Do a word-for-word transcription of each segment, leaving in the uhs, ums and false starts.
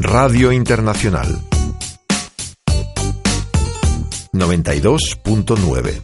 Radio Internacional noventa y dos punto nueve.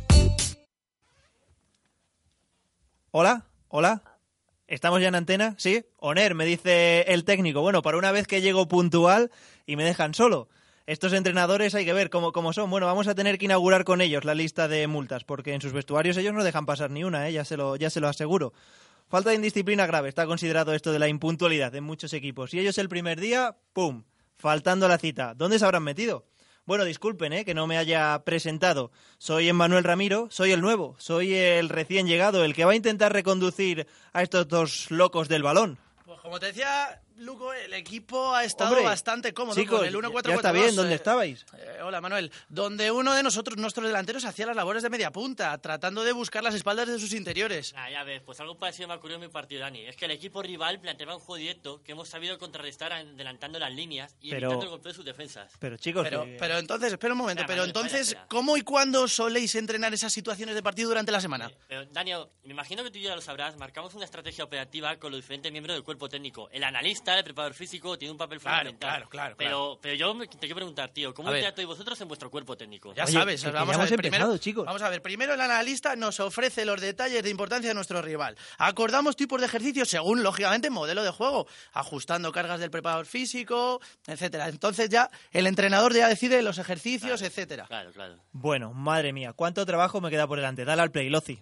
Hola, hola. ¿Estamos ya en antena? ¿Sí? Oner, me dice el técnico. Bueno, para una vez que llego puntual y me dejan solo. Estos entrenadores hay que ver cómo, cómo son. Bueno, vamos a tener que inaugurar con ellos la lista de multas, porque en sus vestuarios ellos no dejan pasar ni una, ¿eh? ya se lo, ya se lo aseguro. Falta de indisciplina grave, está considerado esto de la impuntualidad en muchos equipos. Y ellos el primer día, ¡pum!, faltando a la cita. ¿Dónde se habrán metido? Bueno, disculpen, ¿eh?, que no me haya presentado. Soy Emmanuel Ramiro, soy el nuevo, soy el recién llegado, el que va a intentar reconducir a estos dos locos del balón. Pues como te decía, Luco, el equipo ha estado Hombre, bastante cómodo chicos, con el uno cuatro ya cuatro está dos. bien, ¿dónde eh, estabais? Eh, hola, Manuel. Donde uno de nosotros, nuestros delanteros, hacía las labores de media punta, tratando de buscar las espaldas de sus interiores. Ah, ya ves, pues algo parecido me ocurrió en mi partido, Dani. Es que el equipo rival planteaba un juego directo que hemos sabido contrarrestar adelantando las líneas y Pero- evitando el golpeo de sus defensas. Pero chicos, Pero, eh, pero entonces, espera un momento, Espera, pero Manuel, espera, entonces, espera. ¿cómo y cuándo soléis entrenar esas situaciones de partido durante la semana? Eh, Pero, Daniel, me imagino que tú ya lo sabrás, marcamos una estrategia operativa con los diferentes miembros del cuerpo técnico. El analista, el preparador físico, tiene un papel Claro, fundamental. claro, claro, Pero, claro. pero yo me- te quiero preguntar, tío, ¿cómo A ver. tratáis vosotros en vuestro cuerpo técnico? Ya Oye, sabes, que- que vamos ya a hemos ver, empezado, primero, chicos. vamos a ver, primero el analista nos ofrece los detalles de importancia de nuestro rival. Acordamos tipos de ejercicios según, lógicamente, modelo de juego, ajustando cargas del preparador físico, etcétera. Entonces ya el entrenador ya decide los ejercicios, Claro. etcétera. Claro, claro. bueno, madre mía, cuánto trabajo me queda por delante. Dale al play, Loci.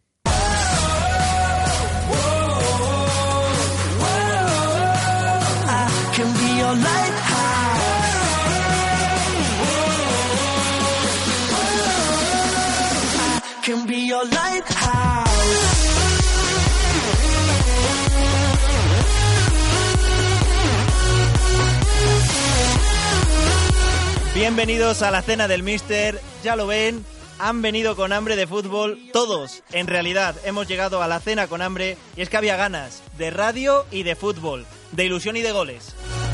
Can be your lighthouse. I can be your lighthouse. Bienvenidos a la cena del Mister. Ya lo ven, han venido con hambre de fútbol todos. En realidad, hemos llegado a la cena con hambre y es que había ganas de radio y de fútbol, de ilusión y de goles.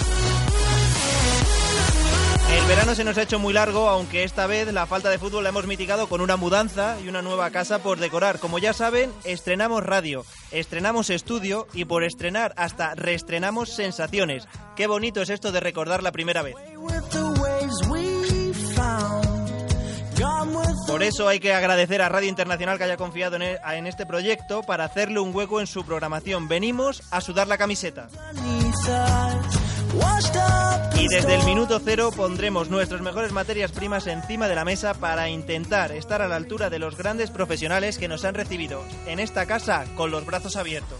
El verano se nos ha hecho muy largo, aunque esta vez la falta de fútbol la hemos mitigado con una mudanza y una nueva casa por decorar. Como ya saben, estrenamos radio, estrenamos estudio y por estrenar hasta reestrenamos sensaciones. Qué bonito es esto de recordar la primera vez. With the waves we found. Gone with the Por eso hay que agradecer a Radio Internacional que haya confiado en, e- en este proyecto para hacerle un hueco en su programación. Venimos a sudar la camiseta. beneath us. Washed up Y desde el minuto cero pondremos nuestras mejores materias primas encima de la mesa para intentar estar a la altura de los grandes profesionales que nos han recibido en esta casa con los brazos abiertos.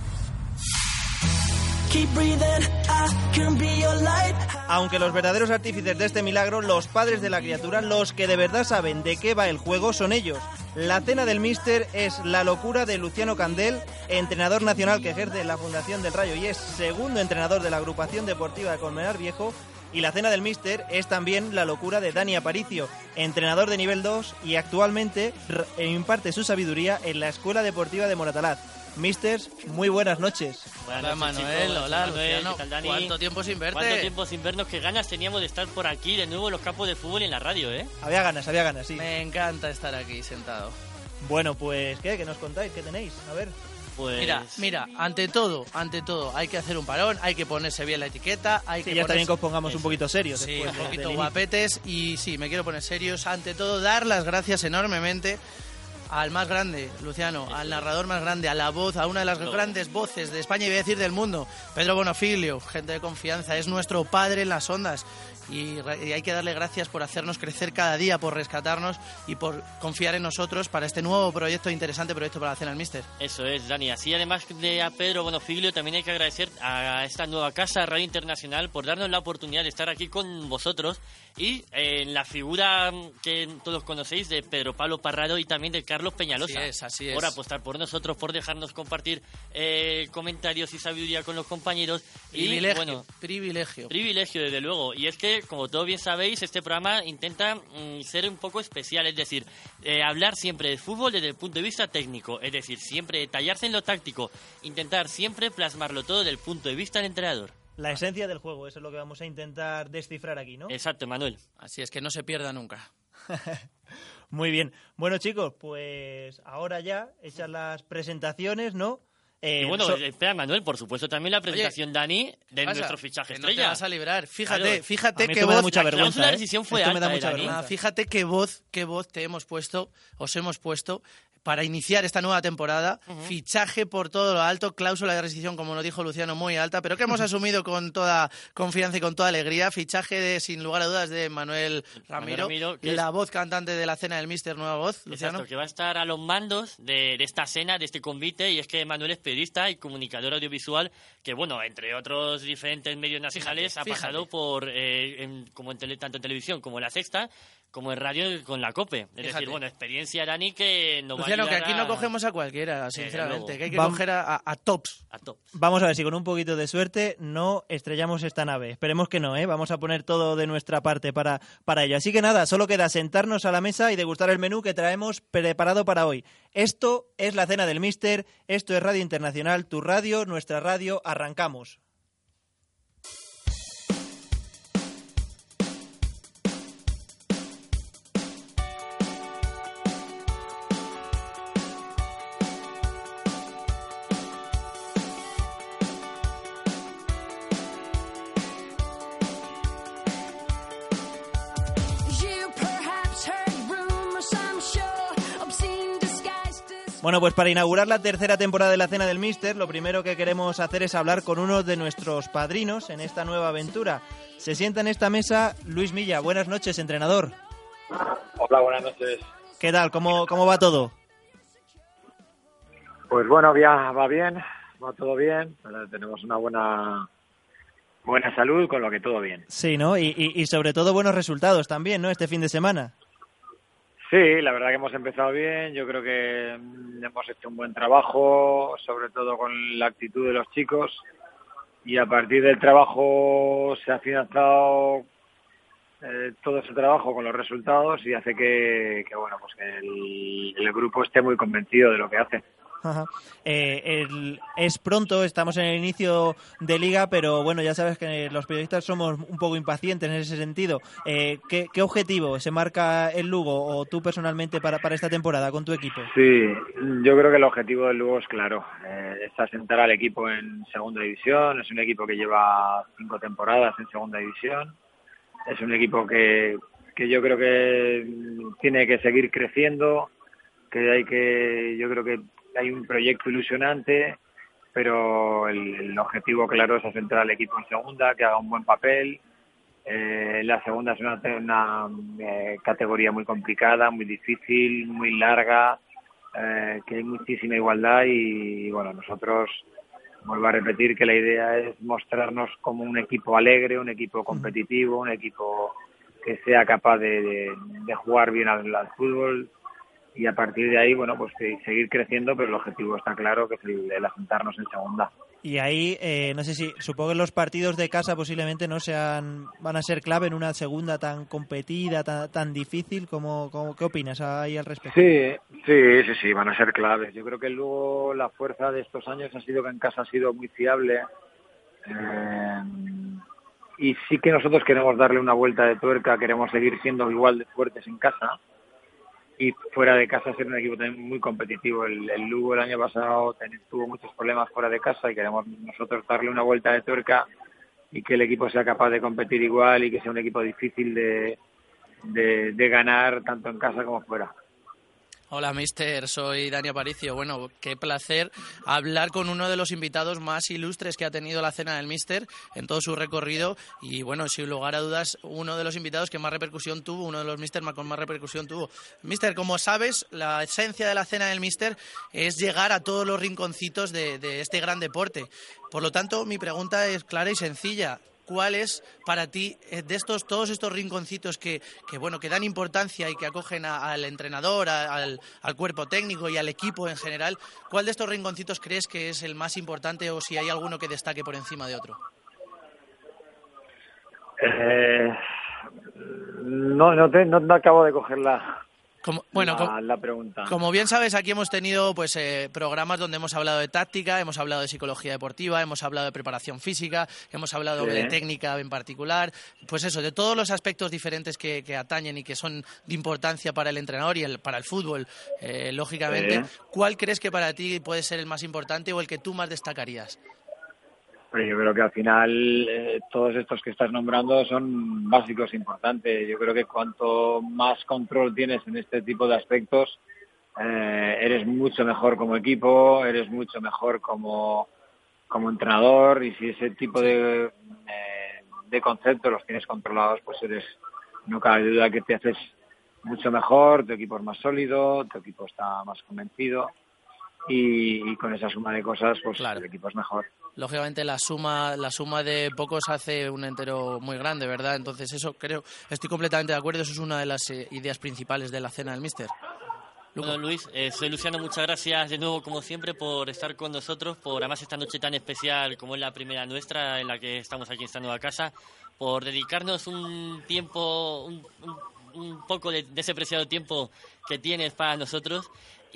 keep breathing. I can be your lighthouse. Aunque los verdaderos artífices de este milagro, los padres de la criatura, los que de verdad saben de qué va el juego, son ellos. La cena del Míster es la locura de Luciano Candel, entrenador nacional que ejerce en la Fundación del Rayo y es segundo entrenador de la agrupación deportiva de Colmenar Viejo. Y la cena del Míster es también la locura de Dani Aparicio, entrenador de nivel dos y actualmente r- imparte su sabiduría en la Escuela Deportiva de Moratalaz. Místers, muy buenas noches. Buenas Hola, noches, Manuel, chicos. hola, Manuel, Luciano. ¿qué tal, Dani? ¿Cuánto tiempo sin verte? ¿Cuánto tiempo sin vernos? Qué ganas teníamos de estar por aquí de nuevo en los campos de fútbol y en la radio, ¿eh? Había ganas, había ganas, sí. Me encanta estar aquí sentado. Bueno, pues, ¿qué? ¿Qué nos contáis? ¿Qué tenéis? A ver. Pues... Mira, mira, ante todo, ante todo, hay que hacer un parón, hay que ponerse bien la etiqueta, hay Sí, que ya está bien que ponerse... os pongamos un Eso. poquito serios. Sí, después un de- poquito del inicio. guapetes y sí, me quiero poner serios. Ante todo, dar las gracias enormemente al más grande, Luciano, Eso al es. narrador más grande, a la voz, a una de las Todo. grandes voces de España y voy a decir del mundo, Pedro Bonofilio, gente de confianza, es nuestro padre en las ondas. Y, re- y hay que darle gracias por hacernos crecer cada día, por rescatarnos y por confiar en nosotros para este nuevo proyecto, interesante proyecto para la cena del Míster. Eso es, Dani. Así, además de a Pedro Bonofilio, también hay que agradecer a esta nueva casa, Radio Internacional, por darnos la oportunidad de estar aquí con vosotros y eh, en la figura que todos conocéis de Pedro Pablo Parrado y también de Carlos Peñalosa. Así es, así es. Por apostar por nosotros, por dejarnos compartir eh, comentarios y sabiduría con los compañeros. Privilegio, Y, bueno, privilegio. privilegio, desde luego. Y es que, como todos bien sabéis, este programa intenta mm, ser un poco especial, es decir, eh, hablar siempre de fútbol desde el punto de vista técnico, es decir, siempre detallarse en lo táctico, intentar siempre plasmarlo todo desde el punto de vista del entrenador. La esencia del juego, eso es lo que vamos a intentar descifrar aquí, ¿no? Exacto, Manuel. Así es, que no se pierda nunca. Muy bien. Bueno, chicos, pues ahora ya, hechas las presentaciones, ¿no? Eh, Y bueno, so- espera, Manuel, por supuesto, también la presentación, Dani, de pasa? nuestro fichaje Que no te estrella. vas a librar. Fíjate, Claro. fíjate A mí qué esto me da voz... mucha la vergüenza. cláusula de ¿eh? rescisión fue Esto me da alta, mucha eh, Dani. vergüenza. Ah, fíjate qué voz, qué voz te hemos puesto, os hemos puesto para iniciar esta nueva temporada. Fichaje por todo lo alto, cláusula de rescisión, como nos dijo Luciano, muy alta, pero que hemos asumido con toda confianza y con toda alegría. Fichaje, de, sin lugar a dudas, de Manuel Ramiro, Ramiro, que la es- voz cantante de la cena del Mister, nueva voz, Luciano. Exacto, que va a estar a los mandos de, de esta cena, de este convite, y es que Manuel es periodista y comunicador audiovisual que, bueno, entre otros diferentes medios nacionales, Fíjate, ha pasado fíjate. por, eh, en- como en tele- tanto en televisión como en La Sexta, como en radio con la COPE. Es Fíjate. decir, bueno, experiencia, Dani, que nos Luciano, va a que ayudar aquí no a- cogemos a cualquiera, luego. sinceramente, que hay que Vam- coger a, a- a tops. a top. Vamos a ver si con un poquito de suerte no estrellamos esta nave. Esperemos que no, ¿eh? Vamos a poner todo de nuestra parte para, para ello. Así que nada, solo queda sentarnos a la mesa y degustar el menú que traemos preparado para hoy. Esto es la cena del Mister, esto es Radio Internacional, tu radio, nuestra radio, arrancamos. You perhaps heard rumors, I'm sure, obscene disguised as Bueno, pues para inaugurar la tercera temporada de la Cena del Mister, lo primero que queremos hacer es hablar con uno de nuestros padrinos en esta nueva aventura. Se sienta en esta mesa Luis Milla. Buenas noches, entrenador. Hola, buenas noches. ¿Qué tal? ¿Cómo, cómo va todo? Pues bueno, ya va bien, va todo bien, pero tenemos una buena buena salud, con lo que todo bien. Sí, ¿no? Y, y, y sobre todo buenos resultados también, ¿no? Este fin de semana. Sí, la verdad que hemos empezado bien, yo creo que mm, hemos hecho un buen trabajo, sobre todo con la actitud de los chicos, y a partir del trabajo se ha financiado eh, todo ese trabajo con los resultados y hace que, que bueno, pues que el, el grupo esté muy convencido de lo que hace. Ajá. Eh, el- es pronto, estamos en el inicio de liga, pero bueno, ya sabes que los periodistas somos un poco impacientes en ese sentido. Eh, ¿qué, qué objetivo se marca el Lugo o tú personalmente para, para esta temporada con tu equipo? Sí, yo creo que el objetivo del Lugo es claro, eh, es asentar al equipo en segunda división, es un equipo que lleva cinco temporadas en segunda división, es un equipo que, que yo creo que tiene que seguir creciendo, que hay que, yo creo que hay un proyecto ilusionante, pero el, el objetivo claro es asentar al equipo en segunda, que haga un buen papel. Eh, la segunda es una, una eh, categoría muy complicada, muy difícil, muy larga, eh, que hay muchísima igualdad y bueno, nosotros, vuelvo a repetir que la idea es mostrarnos como un equipo alegre, un equipo competitivo, un equipo que sea capaz de, de, de jugar bien al, al fútbol y a partir de ahí, bueno, pues eh, seguir creciendo, pero el objetivo está claro, que es el, el asentarnos en segunda. Y ahí, eh, no sé si, supongo que los partidos de casa posiblemente no sean, van a ser clave en una segunda tan competida, tan, tan difícil. como como- ¿Qué opinas ahí al respecto? Sí, sí, sí, sí, van a ser claves. Yo creo que luego la fuerza de estos años ha sido que en casa ha sido muy fiable. Eh, y sí que nosotros queremos darle una vuelta de tuerca, queremos seguir siendo igual de fuertes en casa. Y fuera de casa ser un equipo también muy competitivo. El, el Lugo el año pasado ten, tuvo muchos problemas fuera de casa y queremos nosotros darle una vuelta de tuerca y que el equipo sea capaz de competir igual y que sea un equipo difícil de, de, de ganar tanto en casa como fuera. Hola, mister, soy Dani Aparicio. Bueno, qué placer hablar con uno de los invitados más ilustres que ha tenido la cena del mister en todo su recorrido y, bueno, sin lugar a dudas, uno de los invitados que más repercusión tuvo, uno de los mister con más repercusión tuvo. Mister, como sabes, la esencia de la cena del mister es llegar a todos los rinconcitos de, de este gran deporte. Por lo tanto, mi pregunta es clara y sencilla. ¿Cuál es para ti, eh, de estos todos estos rinconcitos que, que bueno que dan importancia y que acogen a- al entrenador, a- al, al cuerpo técnico y al equipo en general, cuál de estos rinconcitos crees que es el más importante o si hay alguno que destaque por encima de otro? Eh, no, no, te, no, no acabo de coger la, Como, bueno, la, com- la pregunta. Como bien sabes, aquí hemos tenido pues eh, programas donde hemos hablado de táctica, hemos hablado de psicología deportiva, hemos hablado de preparación física, hemos hablado Sí. de técnica en particular, pues eso, de todos los aspectos diferentes que, que atañen y que son de importancia para el entrenador y el, para el fútbol, eh, lógicamente. Sí. ¿Cuál crees que para ti puede ser el más importante o el que tú más destacarías? Pero yo creo que al final eh, todos estos que estás nombrando son básicos importantes. Yo creo que cuanto más control tienes en este tipo de aspectos, eh, eres mucho mejor como equipo, eres mucho mejor como, como entrenador, y si ese tipo de, eh, de conceptos los tienes controlados, pues eres, no cabe duda que te haces mucho mejor, tu equipo es más sólido, tu equipo está más convencido, y, y con esa suma de cosas, pues Claro. el equipo es mejor. Lógicamente la suma la suma de pocos hace un entero muy grande, ¿verdad? Entonces eso creo, estoy completamente de acuerdo, eso es una de las eh, ideas principales de la cena del míster. Bueno, Luis, eh, soy Luciano, muchas gracias de nuevo, como siempre, por estar con nosotros, por además esta noche tan especial como es la primera nuestra, en la que estamos aquí en esta nueva casa, por dedicarnos un tiempo, un, un, un poco de, de ese preciado tiempo que tienes para nosotros.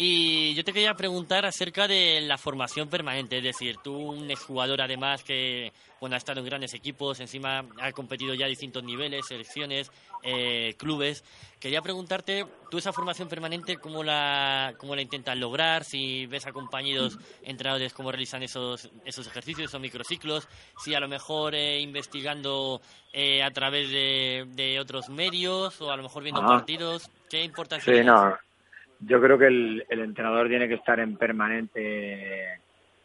Y yo te quería preguntar acerca de la formación permanente, es decir, tú, un exjugador además que bueno ha estado en grandes equipos, encima ha competido ya a distintos niveles, selecciones, eh, clubes. Quería preguntarte, tú esa formación permanente, ¿cómo la, cómo la intentas lograr? Si ves a compañeros entrenadores cómo realizan esos, esos ejercicios, esos microciclos, si a lo mejor eh, investigando eh, a través de, de otros medios o a lo mejor viendo Ajá. partidos, ¿qué importancia Sí, le das? no. Yo creo que el, el entrenador tiene que estar en permanente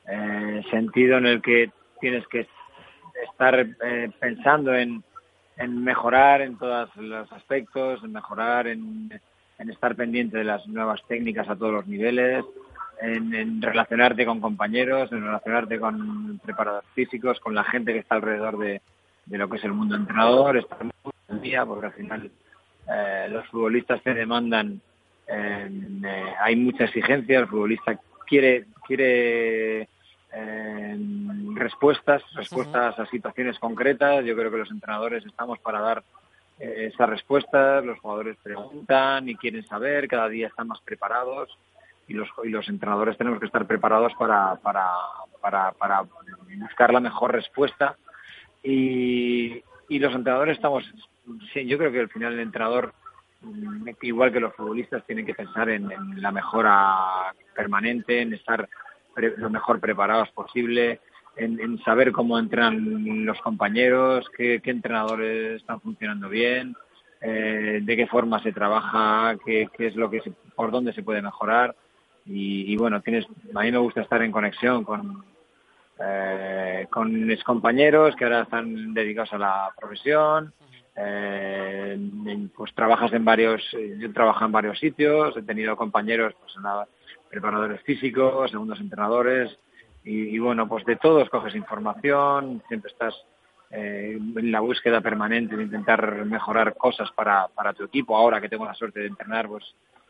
eh, sentido en el que tienes que estar eh, pensando en, en mejorar en todos los aspectos, en mejorar, en, en estar pendiente de las nuevas técnicas a todos los niveles, en, en relacionarte con compañeros, en relacionarte con preparadores físicos, con la gente que está alrededor de, de lo que es el mundo entrenador, estar muy al día, porque al final eh, los futbolistas te demandan. Eh, eh, hay mucha exigencia, el futbolista quiere quiere eh, respuestas, respuestas a situaciones concretas. Yo creo que los entrenadores estamos para dar eh, esas respuestas, los jugadores preguntan y quieren saber, cada día están más preparados, y los y los entrenadores tenemos que estar preparados para para para, para buscar la mejor respuesta, y, y los entrenadores estamos, sí, yo creo que al final el entrenador, igual que los futbolistas, tienen que pensar en, en la mejora permanente, en estar pre- lo mejor preparados posible, en, en saber cómo entran los compañeros, qué, qué entrenadores están funcionando bien, eh, de qué forma se trabaja, qué, qué es lo que se, por dónde se puede mejorar, y, y bueno, tienes, a mí me gusta estar en conexión con eh, con mis compañeros que ahora están dedicados a la profesión. Eh, pues trabajas en varios, yo trabajo en varios sitios, he tenido compañeros, pues nada, preparadores físicos, segundos entrenadores, y, y bueno, pues de todos coges información, siempre estás eh, en la búsqueda permanente de intentar mejorar cosas para, para tu equipo. Ahora que tengo la suerte de entrenar, pues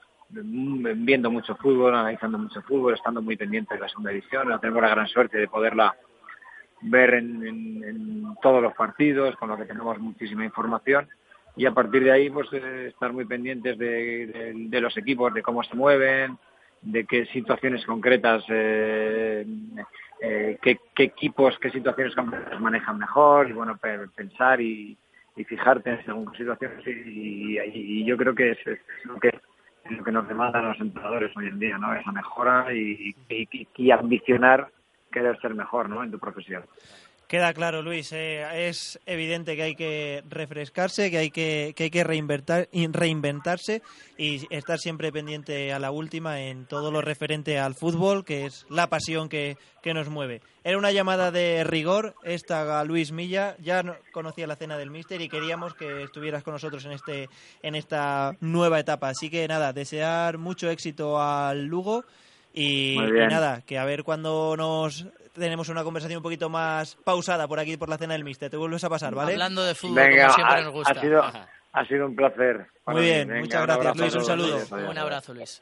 viendo mucho fútbol, analizando mucho fútbol, estando muy pendiente de la segunda división, tenemos la gran suerte de poderla ver en, en, en todos los partidos, con lo que tenemos muchísima información, y a partir de ahí pues eh, estar muy pendientes de, de, de los equipos, de cómo se mueven, de qué situaciones concretas, eh, eh, qué, qué equipos, qué situaciones concretas manejan mejor, y bueno, pe- pensar y, y fijarte en según qué situaciones, y, y, y yo creo que es, es lo que lo que nos demandan los entrenadores hoy en día, ¿no? Esa mejora y, y, y ambicionar querer ser mejor, ¿no?, en tu profesión. Queda claro, Luis. Eh, es evidente que hay que refrescarse, que hay que, que hay que reinventar, reinventarse y estar siempre pendiente a la última en todo lo referente al fútbol, que es la pasión que, que nos mueve. Era una llamada de rigor esta a Luis Milla. Ya no, conocía la cena del míster y queríamos que estuvieras con nosotros en este en esta nueva etapa. Así que nada, desear mucho éxito al Lugo. Y, y nada, que a ver cuando nos tenemos una conversación un poquito más pausada por aquí, por la cena del míster. Te vuelves a pasar, ¿vale? Hablando de fútbol, Venga, como siempre ha, nos gusta. Ha sido, ha sido un placer. Muy bien, Venga, muchas un gracias, abrazo Luis, un a todos. saludo. Adiós, adiós. Un abrazo, Luis.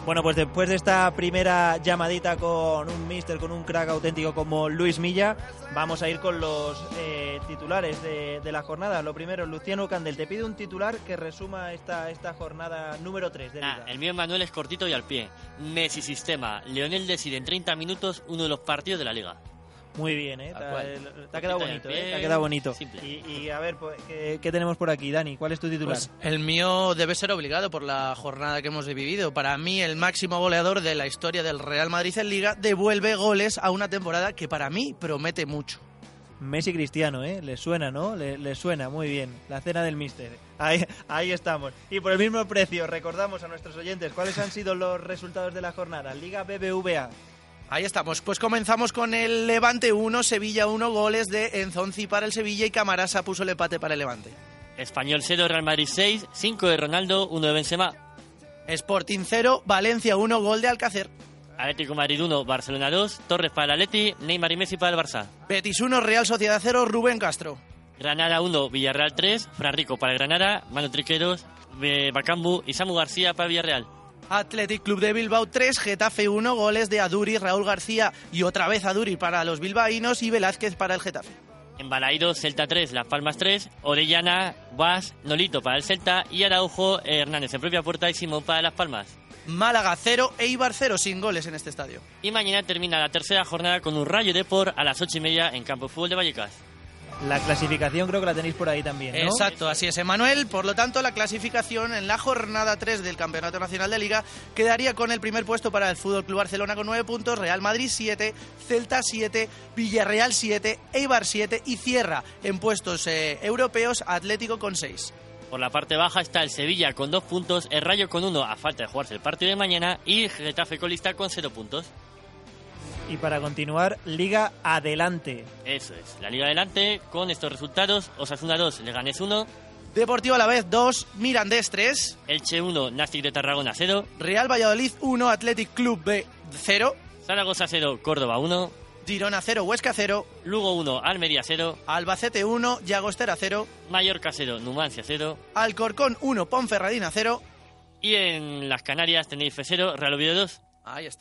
Bueno, pues después de esta primera llamadita con un míster, con un crack auténtico como Luis Milla, vamos a ir con los eh, titulares de, de la jornada. Lo primero, Luciano Candel, te pido un titular que resuma esta, esta jornada número tres de Liga. Ah, el mío, Manuel, es cortito y al pie. Messi sistema. Lionel decide en treinta minutos uno de los partidos de la Liga. Muy bien, ¿eh? Te, cual. te ha quedado bonito, ¿eh? Te ha quedado bonito. Y, y a ver, pues, ¿qué, ¿qué tenemos por aquí, Dani? ¿Cuál es tu titular? Pues el mío debe ser obligado por la jornada que hemos vivido. Para mí, el máximo goleador de la historia del Real Madrid en Liga devuelve goles a una temporada que para mí promete mucho. Messi Cristiano, ¿eh? Le suena, ¿no? Le, le suena, muy bien. La cena del míster. Ahí, ahí estamos. Y por el mismo precio, recordamos a nuestros oyentes cuáles han sido los resultados de la jornada. Liga B B V A. Ahí estamos, pues comenzamos con el Levante uno, Sevilla uno, goles de Enzonzi para el Sevilla y Camarasa puso el empate para el Levante. Español cero, Real Madrid seis, cinco de Ronaldo, uno de Benzema. Sporting cero, Valencia uno, gol de Alcácer. Atlético Madrid uno, Barcelona dos, Torres para el Atleti, Neymar y Messi para el Barça. Betis uno, Real Sociedad cero, Rubén Castro. Granada uno, Villarreal tres, Fran Rico para el Granada, Manu Triqueros, Bacambu y Samu García para Villarreal. Athletic Club de Bilbao tres, Getafe uno, goles de Aduri, Raúl García y otra vez Aduri para los bilbaínos y Velázquez para el Getafe. En Balaídos, Celta tres, Las Palmas tres, Orellana, Guas, Nolito para el Celta y Araujo, Hernández en propia puerta y Simón para Las Palmas. Málaga cero, Eibar cero, sin goles en este estadio. Y mañana termina la tercera jornada con un Rayo Depor a las ocho y media en Campo de Fútbol de Vallecas. La clasificación creo que la tenéis por ahí también, ¿no? Exacto, así es, Emanuel. Por lo tanto, la clasificación en la jornada tres del Campeonato Nacional de Liga quedaría con el primer puesto para el Fútbol Club Barcelona con nueve puntos, Real Madrid siete, Celta siete, Villarreal siete, Eibar siete y cierra en puestos eh, europeos Atlético con seis. Por la parte baja está el Sevilla con dos puntos, el Rayo con uno a falta de jugarse el partido de mañana y Getafe colista con cero puntos. Y para continuar, Liga Adelante. Eso es, la Liga Adelante con estos resultados: Osasuna dos, Leganés uno, Deportivo Alavés dos, Mirandés tres, Elche uno, Nastic de Tarragona cero, Real Valladolid uno, Athletic Club B cero, Zaragoza cero, Córdoba uno, Girona cero, Huesca cero, Lugo uno, Almería cero, Albacete uno, Llagostera cero, Mallorca cero, Numancia cero, Alcorcón uno, Ponferradina cero. Y en las Canarias, Tenerife cero, Real Oviedo dos. Ahí está.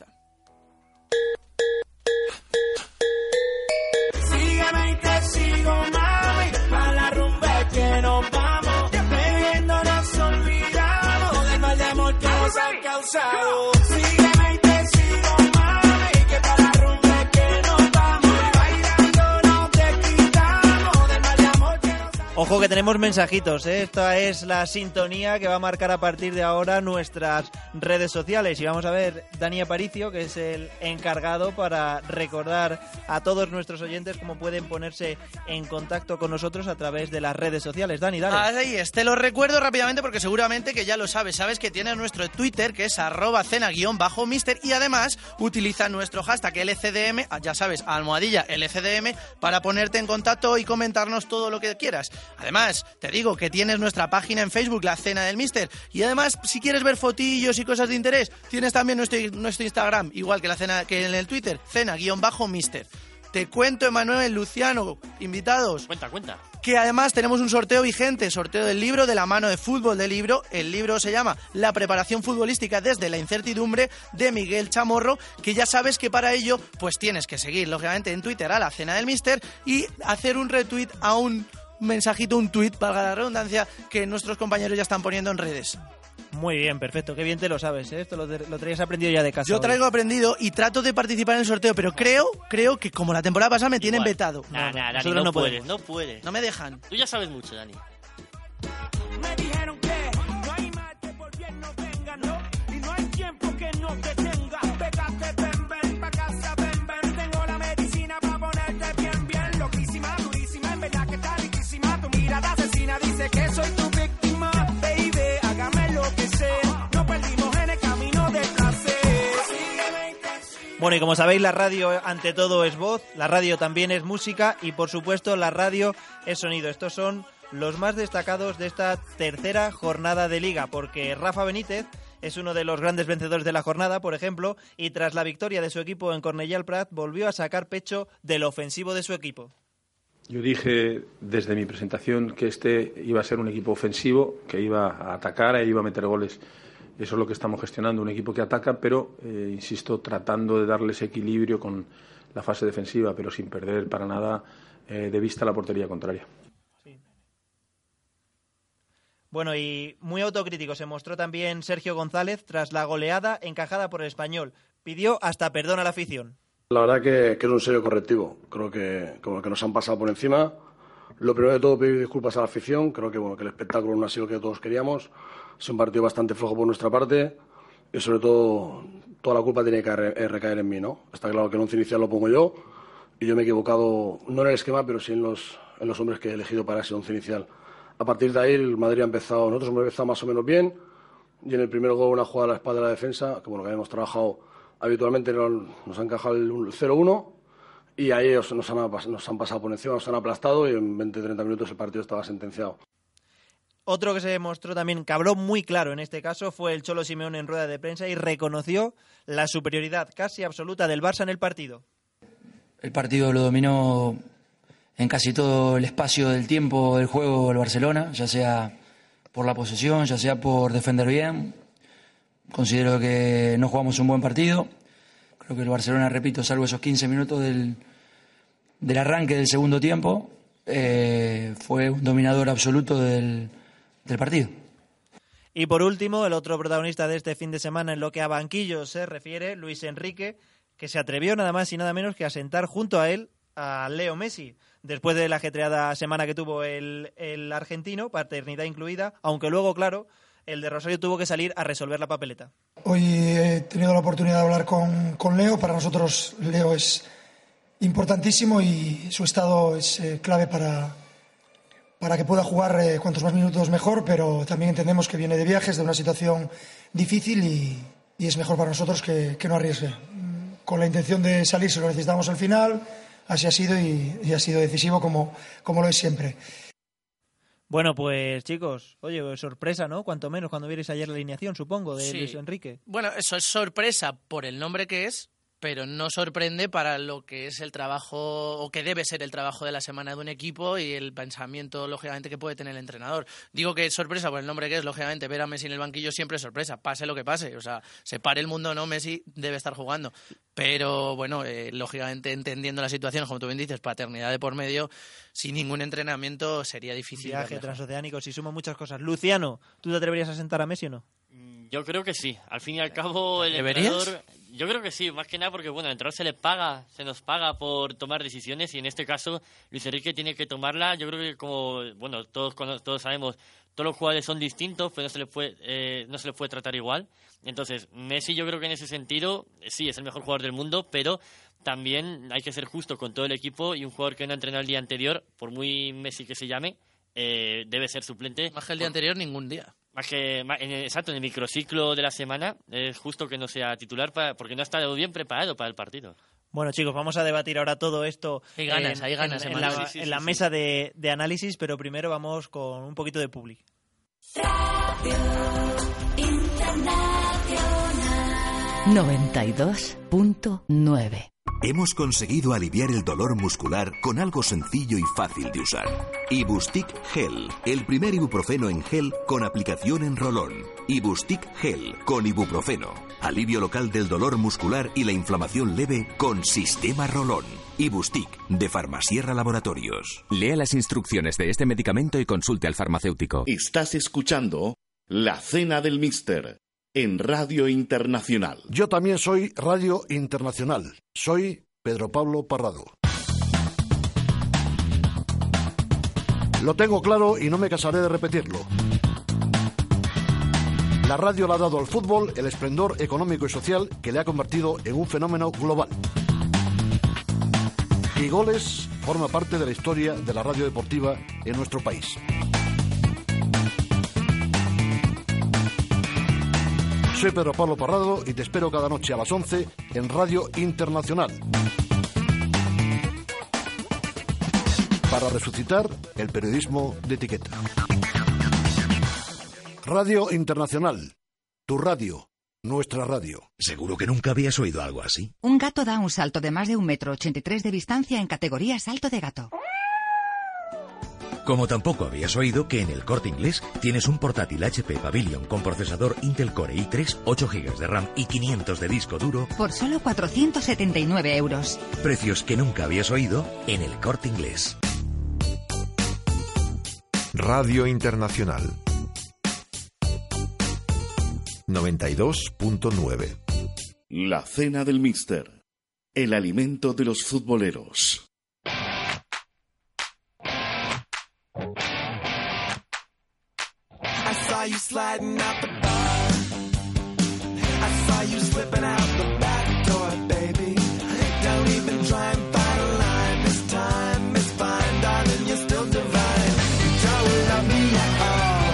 Sígueme y te sigo, mami, a la rumba que nos vamos, bebiendo nos olvidamos del mal de amor que nos han causado. Sígueme y te sigo, mami, que para la rumba que nos vamos, bailando no te quitamos del mal de amor que nos han causado. Ojo que tenemos mensajitos, ¿eh? Esta es la sintonía que va a marcar a partir de ahora nuestras redes sociales. Y vamos a ver, Dani Aparicio, que es el encargado para recordar a todos nuestros oyentes cómo pueden ponerse en contacto con nosotros a través de las redes sociales. Dani, dale. Ahí es, te lo recuerdo rápidamente porque seguramente que ya lo sabes. Sabes que tiene nuestro Twitter, que es arroba cena guión bajo mister, y además utiliza nuestro hashtag L C D M, ya sabes, almohadilla L C D M, para ponerte en contacto y comentarnos todo lo que quieras. Además, te digo que tienes nuestra página en Facebook, La Cena del Mister, y además, si quieres ver fotillos y cosas de interés, tienes también nuestro, nuestro Instagram, igual que la cena que en el Twitter, cena-mister. Te cuento, Emanuel, Luciano, invitados, Cuenta, cuenta. que además tenemos un sorteo vigente, sorteo del libro de la mano de Fútbol del Libro. El libro se llama La preparación futbolística desde la incertidumbre, de Miguel Chamorro, que ya sabes que para ello pues tienes que seguir, lógicamente, en Twitter a La Cena del Mister y hacer un retweet a un mensajito, un tweet, valga la redundancia, que nuestros compañeros ya están poniendo en redes. Muy bien, perfecto. Qué bien te lo sabes, ¿eh? Esto lo, lo traías aprendido ya de casa. Yo hoy. traigo aprendido y trato de participar en el sorteo, pero creo, creo que como la temporada pasada me tienen Igual. vetado. Nah, No, nah, Dani, nosotros no, no puedes, podemos. no puedes. No me dejan. Tú ya sabes mucho, Dani. Me dijeron que no hay mal que por bien no venga, no, y no hay tiempo que no te tenga. Pégate, ven, ven, pa' casa, ven, ven. Tengo la medicina pa' ponerte bien, bien. Loquísima, durísima, en verdad que está riquísima. Tu mirada asesina dice que soy tu víctima. Baby, hágame lo que sea. No perdimos en el camino del placer. Sígueme y te sigo. Bueno, y como sabéis, la radio ante todo es voz, la radio también es música y, por supuesto, la radio es sonido. Estos son los más destacados de esta tercera jornada de Liga, porque Rafa Benítez es uno de los grandes vencedores de la jornada, por ejemplo, y tras la victoria de su equipo en Cornellà al Prat, volvió a sacar pecho del ofensivo de su equipo. Yo dije desde mi presentación que este iba a ser un equipo ofensivo, que iba a atacar e iba a meter goles Eso es lo que estamos gestionando, un equipo que ataca, pero, eh, insisto, tratando de darle ese equilibrio con la fase defensiva, pero sin perder para nada eh, de vista la portería contraria. Bueno, y muy autocrítico se mostró también Sergio González tras la goleada encajada por el Español. Pidió hasta perdón a la afición. La verdad que, que es un serio correctivo. Creo que como que nos han pasado por encima. Lo primero de todo, pedir disculpas a la afición. Creo que bueno que el espectáculo no ha sido lo que todos queríamos. Es un partido bastante flojo por nuestra parte y sobre todo toda la culpa tiene que recaer en mí, ¿no? Está claro que el once inicial lo pongo yo y yo me he equivocado, no en el esquema, pero sí en los, en los hombres que he elegido para ese once inicial. A partir de ahí el Madrid ha empezado, nosotros hemos empezado más o menos bien y en el primer gol una jugada a la espalda de la defensa, que bueno, que habíamos trabajado habitualmente, nos han encajado el cero uno y ahí nos han, nos han pasado por encima, nos han aplastado y en veinte a treinta minutos el partido estaba sentenciado. Otro que se mostró también, que habló muy claro en este caso, fue el Cholo Simeone en rueda de prensa y reconoció la superioridad casi absoluta del Barça en el partido. El partido lo dominó en casi todo el espacio del tiempo del juego el Barcelona, ya sea por la posesión, ya sea por defender bien. Considero que no jugamos un buen partido. Creo que el Barcelona, repito, salvo esos quince minutos del, del arranque del segundo tiempo, eh, fue un dominador absoluto del, del partido. Y por último, el otro protagonista de este fin de semana en lo que a banquillos se refiere, Luis Enrique, que se atrevió nada más y nada menos que a sentar junto a él a Leo Messi, después de la ajetreada semana que tuvo el, el argentino, paternidad incluida, aunque luego, claro, el de Rosario tuvo que salir a resolver la papeleta. Hoy he tenido la oportunidad de hablar con, con Leo. Para nosotros Leo es importantísimo y su estado es eh, clave para, para que pueda jugar eh, cuantos más minutos mejor, pero también entendemos que viene de viajes, de una situación difícil y, y es mejor para nosotros que, que no arriesgue. Con la intención de salir, si lo necesitamos al final, así ha sido y, y ha sido decisivo como, como lo es siempre. Bueno, pues chicos, oye, sorpresa, ¿no? Cuanto menos cuando vierais ayer la alineación, supongo, de Sí. Luis Enrique. Bueno, eso es sorpresa por el nombre que es, pero no sorprende para lo que es el trabajo, o que debe ser el trabajo de la semana de un equipo y el pensamiento, lógicamente, que puede tener el entrenador. Digo que es sorpresa por el nombre que es, lógicamente, ver a Messi en el banquillo siempre es sorpresa, pase lo que pase. O sea, se pare el mundo o no, Messi debe estar jugando. Pero, bueno, eh, lógicamente, entendiendo la situación, como tú bien dices, paternidad de por medio, sin ningún entrenamiento sería difícil. Viaje verle. transoceánico, si suma muchas cosas. Luciano, ¿tú te atreverías a sentar a Messi o no? Yo creo que sí. Al fin y al cabo, el ¿Deberías? entrenador... Yo creo que sí, más que nada porque, bueno, al entrenador se le paga, se nos paga por tomar decisiones y en este caso Luis Enrique tiene que tomarla. Yo creo que como, bueno, todos cono- todos sabemos, todos los jugadores son distintos, pero no se les puede, eh, no se les puede tratar igual. Entonces, Messi yo creo que en ese sentido, eh, sí, es el mejor jugador del mundo, pero también hay que ser justo con todo el equipo y un jugador que no ha entrenado el día anterior, por muy Messi que se llame, eh, debe ser suplente. Más que el día anterior, ningún día. Más que, más- en el- exacto, en el microciclo de la semana es justo que no sea titular para, porque no ha estado bien preparado para el partido. Bueno, chicos, vamos a debatir ahora todo esto Hay ganas, en, hay ganas, en- en Emanuel. la, Sí, sí, en sí, la sí. mesa de, de análisis, pero primero vamos con un poquito de public. noventa y dos punto nueve. Hemos conseguido aliviar el dolor muscular con algo sencillo y fácil de usar. Ibustic Gel, el primer ibuprofeno en gel con aplicación en rolón. Ibustic Gel con ibuprofeno. Alivio local del dolor muscular y la inflamación leve con sistema rolón. Ibustic, de Farmasierra Laboratorios. Lea las instrucciones de este medicamento y consulte al farmacéutico. Estás escuchando La Cena del Míster en Radio Internacional. Yo también soy Radio Internacional. Soy Pedro Pablo Parrado. Lo tengo claro y no me cansaré de repetirlo. La radio le ha dado al fútbol el esplendor económico y social que le ha convertido en un fenómeno global. Y Goles forma parte de la historia de la radio deportiva en nuestro país. Soy Pedro Pablo Parrado y te espero cada noche a las once en Radio Internacional. Para resucitar el periodismo de etiqueta. Radio Internacional. Tu radio. Nuestra radio. Seguro que nunca habías oído algo así. Un gato da un salto de más de un metro ochenta y tres de distancia en categoría salto de gato. Como tampoco habías oído que en el Corte Inglés tienes un portátil H P Pavilion con procesador Intel Core i tres, ocho gigas de RAM y quinientos de disco duro por solo cuatrocientos setenta y nueve euros. Precios que nunca habías oído en el Corte Inglés. Radio Internacional noventa y dos punto nueve. La cena del míster. El alimento de los futboleros. I saw you sliding out the bar. I saw you slipping out the back door, baby. Don't even try and find a line this time. It's fine, darling, you're still divine. You don't love me at all.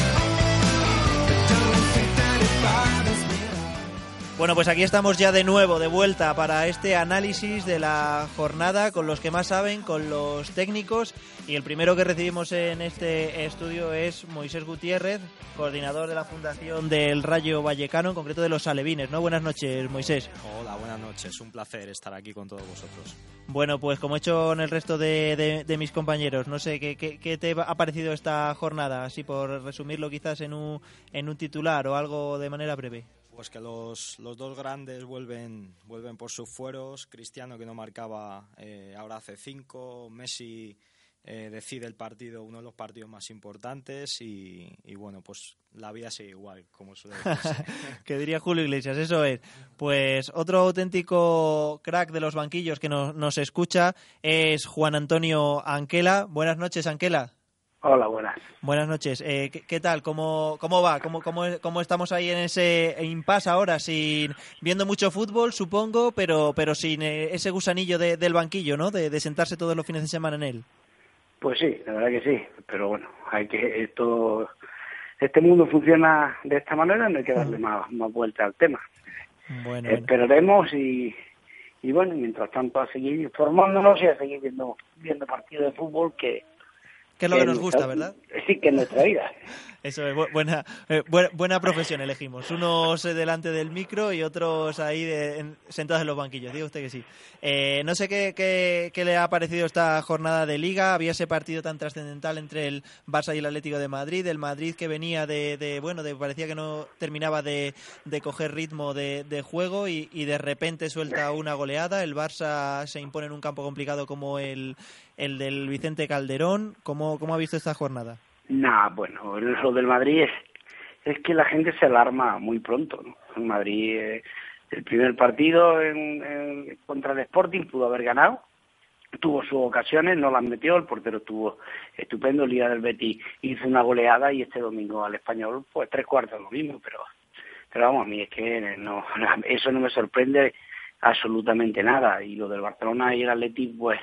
But don't think that it bothers me at all. Bueno, pues aquí estamos ya de nuevo, de vuelta para este análisis de la jornada con los que más saben, con los técnicos. Y el primero que recibimos en este estudio es Moisés Gutiérrez, coordinador de la Fundación del Rayo Vallecano, en concreto de los alevines, ¿no? Buenas noches, Moisés. Hola, buenas noches. Un placer estar aquí con todos vosotros. Bueno, pues como he hecho en el resto de, de, de mis compañeros, no sé, ¿qué, qué, qué te ha parecido esta jornada? Así por resumirlo quizás en un, en un titular o algo de manera breve. Pues que los, los dos grandes vuelven vuelven por sus fueros. Cristiano, que no marcaba, eh, ahora hace cinco. Messi eh, decide el partido, uno de los partidos más importantes. Y, y bueno, pues la vida sigue igual, como suele decirse. Que diría Julio Iglesias, eso es. Pues otro auténtico crack de los banquillos que nos, nos escucha es Juan Antonio Anquela. Buenas noches, Anquela. Hola, buenas. Buenas noches. Eh, ¿qué, ¿Qué tal? ¿Cómo, cómo va? ¿Cómo, cómo, ¿Cómo estamos ahí en ese impasse ahora? Sin, viendo mucho fútbol, supongo, pero pero sin eh, ese gusanillo de, del banquillo, ¿no? De, de sentarse todos los fines de semana en él. Pues sí, la verdad que sí. Pero bueno, hay que esto, este mundo funciona de esta manera, no hay que darle más, más vuelta al tema. Bueno, Esperaremos y, y bueno, mientras tanto a seguir informándonos y a seguir viendo, viendo partidos de fútbol que... Que es lo que, que nos gusta, ¿verdad? Sí, que es nuestra vida. Eso es, bu buena, eh, buena, buena profesión elegimos. Unos eh, delante del micro y otros ahí de, en, sentados en los banquillos. Diga usted que sí. Eh, no sé qué, qué, qué le ha parecido esta jornada de Liga. Había ese partido tan trascendental entre el Barça y el Atlético de Madrid. El Madrid que venía de, de bueno, de parecía que no terminaba de, de coger ritmo de, de juego y, y de repente suelta una goleada. El Barça se impone en un campo complicado como el, el del Vicente Calderón. ¿Cómo, cómo ha visto esta jornada? Nah, bueno, lo del Madrid es, es que la gente se alarma muy pronto, ¿no? El Madrid, eh, el primer partido en, en, contra el Sporting pudo haber ganado, tuvo sus ocasiones, no las metió, el portero estuvo estupendo, el Liga del Betis hizo una goleada y este domingo al Español, pues tres cuartos lo mismo, pero, pero vamos, a mí es que no, eso no me sorprende absolutamente nada, y lo del Barcelona y el Atleti, pues,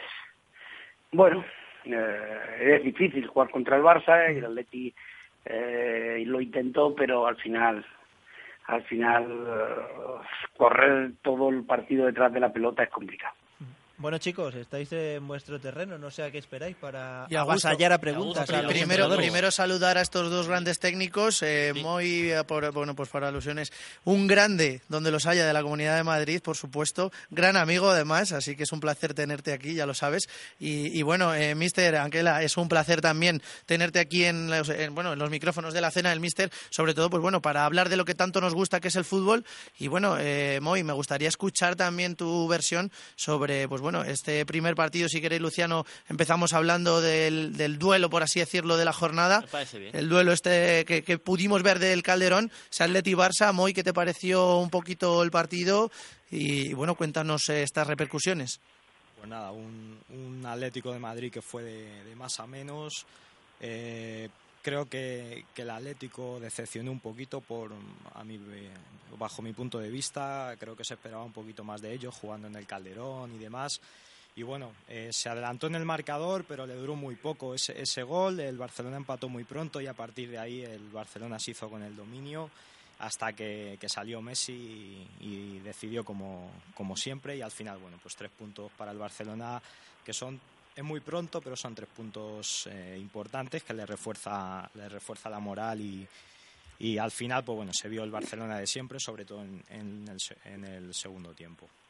bueno... Eh, es difícil jugar contra el Barça y el Atleti eh, lo intentó, pero al final al final eh, correr todo el partido detrás de la pelota es complicado. Bueno, chicos, estáis en vuestro terreno, no sé a qué esperáis para y a avasallar a preguntas. A primero, primero saludar a estos dos grandes técnicos, eh, sí. muy, por, bueno, pues por alusiones, un grande donde los haya de la Comunidad de Madrid, por supuesto, gran amigo además, así que es un placer tenerte aquí, ya lo sabes. Y, y bueno, eh, míster Anquela, es un placer también tenerte aquí en los, en, bueno, en los micrófonos de la cena del míster, sobre todo, pues bueno, para hablar de lo que tanto nos gusta, que es el fútbol. Y bueno, eh, Moy, me gustaría escuchar también tu versión sobre, pues bueno, este primer partido, si queréis, Luciano, empezamos hablando del, del duelo, por así decirlo, de la jornada. Me parece bien. El duelo este que, que pudimos ver del Calderón, Atleti-Barça. Moy, ¿qué te pareció un poquito el partido? Y, y bueno, cuéntanos eh, estas repercusiones. Pues nada, un, un Atlético de Madrid que fue de, de más a menos. Eh, creo que, que el Atlético decepcionó un poquito por a mi, bajo mi punto de vista. Creo que se esperaba un poquito más de ellos jugando en el Calderón y demás. Y bueno, eh, se adelantó en el marcador, pero le duró muy poco ese, ese gol. El Barcelona empató muy pronto y a partir de ahí el Barcelona se hizo con el dominio hasta que, que salió Messi y, y decidió como, como siempre. Y al final, bueno, pues tres puntos para el Barcelona que son... Es muy pronto, pero son tres puntos eh, importantes que le refuerza, le refuerza la moral y, y al final, pues bueno, se vio el Barcelona de siempre, sobre todo en, en, el, en el segundo tiempo.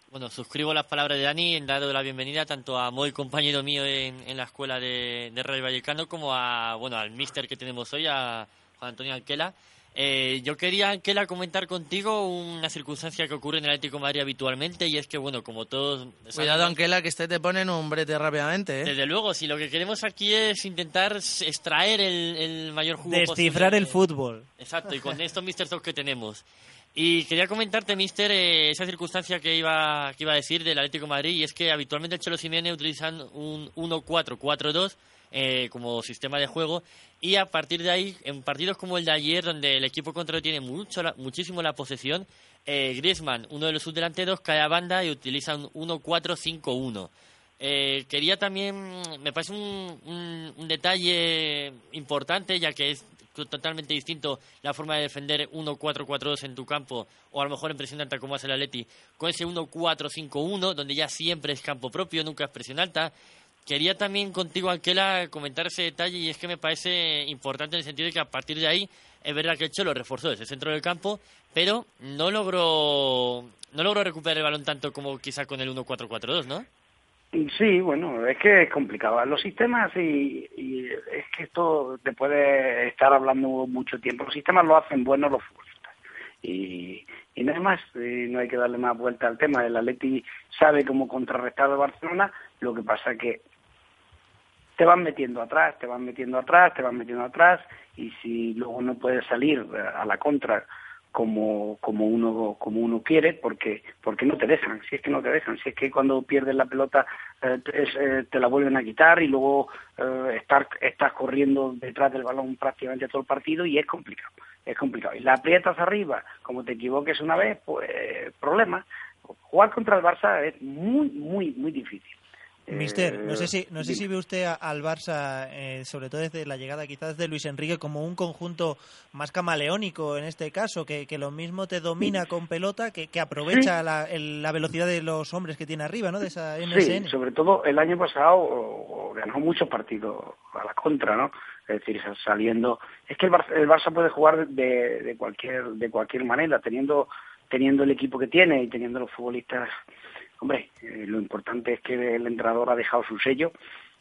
Bueno, suscribo las palabras de Dani, en dado la bienvenida tanto a Moy, compañero mío en, en la escuela de, de Rayo Vallecano, como a bueno al míster que tenemos hoy, a Juan Antonio Anquela. Eh, yo quería, Anquela, comentar contigo una circunstancia que ocurre en el Atlético de Madrid habitualmente, y es que, bueno, como todos... Cuidado, sabemos, Anquela, que este te pone en un brete rápidamente, ¿eh? Desde luego, si lo que queremos aquí es intentar extraer el, el mayor jugo posible. Descifrar el fútbol. Exacto, y con estos Mister Talk que tenemos. Y quería comentarte, Mister, eh, esa circunstancia que iba que iba a decir del Atlético de Madrid, y es que habitualmente el Cholo Simeone utilizan un uno cuatro cuatro dos eh, como sistema de juego, y a partir de ahí, en partidos como el de ayer, donde el equipo contrario tiene mucho la, muchísimo la posesión, eh, Griezmann, uno de los subdelanteros, cae a banda y utiliza un uno cuatro cinco uno. Eh, quería también, me parece un, un, un detalle importante, ya que es totalmente distinto la forma de defender uno cuatro cuatro dos en tu campo, o a lo mejor en presión alta como hace el Atleti, con ese uno cuatro cinco uno, donde ya siempre es campo propio, nunca es presión alta. Quería también contigo, Anquela, comentar ese detalle, y es que me parece importante en el sentido de que a partir de ahí es verdad que el Cholo reforzó ese centro del campo, pero no logró no logró recuperar el balón tanto como quizá con el uno cuatro cuatro dos, ¿no? Sí, bueno, es que es complicado. Los sistemas, y, y es que esto te puede estar hablando mucho tiempo. Los sistemas lo hacen buenos los futbolistas. Y, y nada más, y no hay que darle más vuelta al tema. El Atleti sabe cómo contrarrestar al Barcelona, lo que pasa que te van metiendo atrás, te van metiendo atrás, te van metiendo atrás, y si luego no puedes salir a la contra como como uno como uno quiere, porque porque no te dejan, si es que no te dejan, si es que cuando pierdes la pelota eh, te, eh, te la vuelven a quitar, y luego eh, estar estás corriendo detrás del balón prácticamente todo el partido, y es complicado, es complicado. Y la aprietas arriba, como te equivoques una vez, pues problema. Jugar contra el Barça es muy muy muy difícil. Mister, no sé si no sé si ve usted a, al Barça, eh, sobre todo desde la llegada quizás de Luis Enrique, como un conjunto más camaleónico en este caso, que, que lo mismo te domina con pelota, que, que aprovecha sí. la, el, la velocidad de los hombres que tiene arriba, ¿no? De esa M S N. Sí, sobre todo el año pasado o, o ganó muchos partidos a la contra, ¿no? Es decir, saliendo... Es que el Barça, el Barça puede jugar de, de cualquier de cualquier manera, teniendo teniendo el equipo que tiene y teniendo los futbolistas... Hombre, eh, lo importante es que el entrenador ha dejado su sello,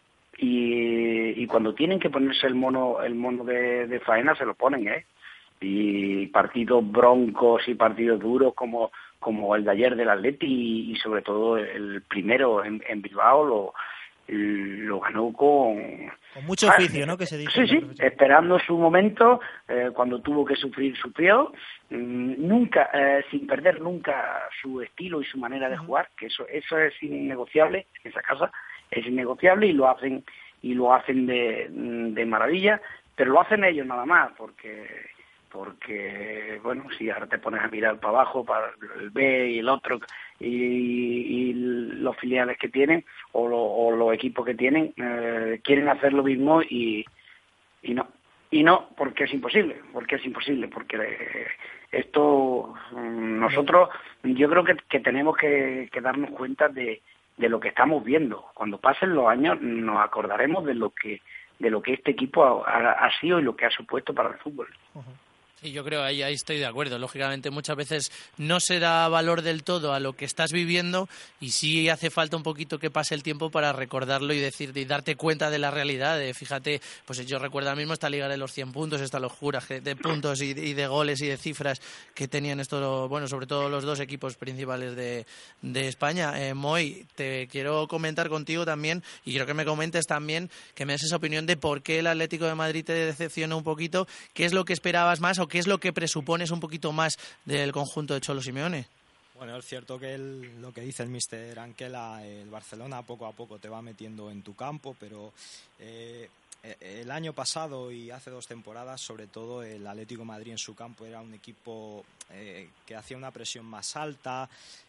y, y cuando tienen que ponerse el mono el mono de, de faena se lo ponen, ¿eh? Y partidos broncos y partidos duros como como el de ayer del Atleti, y, y sobre todo el primero en, en Bilbao lo lo ganó con... Con mucho oficio, ah, ¿no? Que se dice. Sí, sí, esperando su momento, eh, cuando tuvo que sufrir, sufrió, mm, nunca, eh, sin perder nunca su estilo y su manera de jugar, que eso eso es innegociable, en esa casa es innegociable, y lo hacen y lo hacen de, de maravilla, pero lo hacen ellos nada más, porque... porque, bueno, si ahora te pones a mirar para abajo, para el B y el otro, y, y los filiales que tienen, o, lo, o los equipos que tienen, eh, quieren hacer lo mismo, y, y no. Y no, porque es imposible, porque es imposible, porque eh, esto, nosotros, yo creo que, que tenemos que, que darnos cuenta de, de lo que estamos viendo. Cuando pasen los años nos acordaremos de lo que de lo que este equipo ha, ha sido y lo que ha supuesto para el fútbol. Uh-huh. Sí, yo creo, ahí, ahí estoy de acuerdo. Lógicamente, muchas veces no se da valor del todo a lo que estás viviendo, y sí hace falta un poquito que pase el tiempo para recordarlo y decir y darte cuenta de la realidad. De, fíjate, pues yo recuerdo ahora mismo esta liga de los cien puntos, esta locura de puntos y, y de goles y de cifras que tenían estos, bueno, sobre todo los dos equipos principales de, de España. Eh, Moy, te quiero comentar contigo también, y quiero que me comentes también, que me des esa opinión de por qué el Atlético de Madrid te decepciona un poquito, qué es lo que esperabas más, o qué es lo que presupones un poquito más del conjunto de Cholo Simeone. Bueno, es cierto que el, lo que dice el míster Anquela, el Barcelona poco a poco te va metiendo en tu campo, pero eh, el año pasado y hace dos temporadas, sobre todo el Atlético de Madrid en su campo era un equipo eh, que hacía una presión más alta,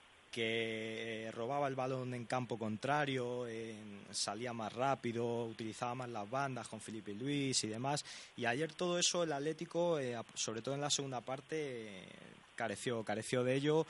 que robaba el balón en campo contrario, eh, salía más rápido, utilizaba más las bandas con Felipe Luis y demás, y ayer todo eso el Atlético, eh, sobre todo en la segunda parte, eh, careció, careció de ello,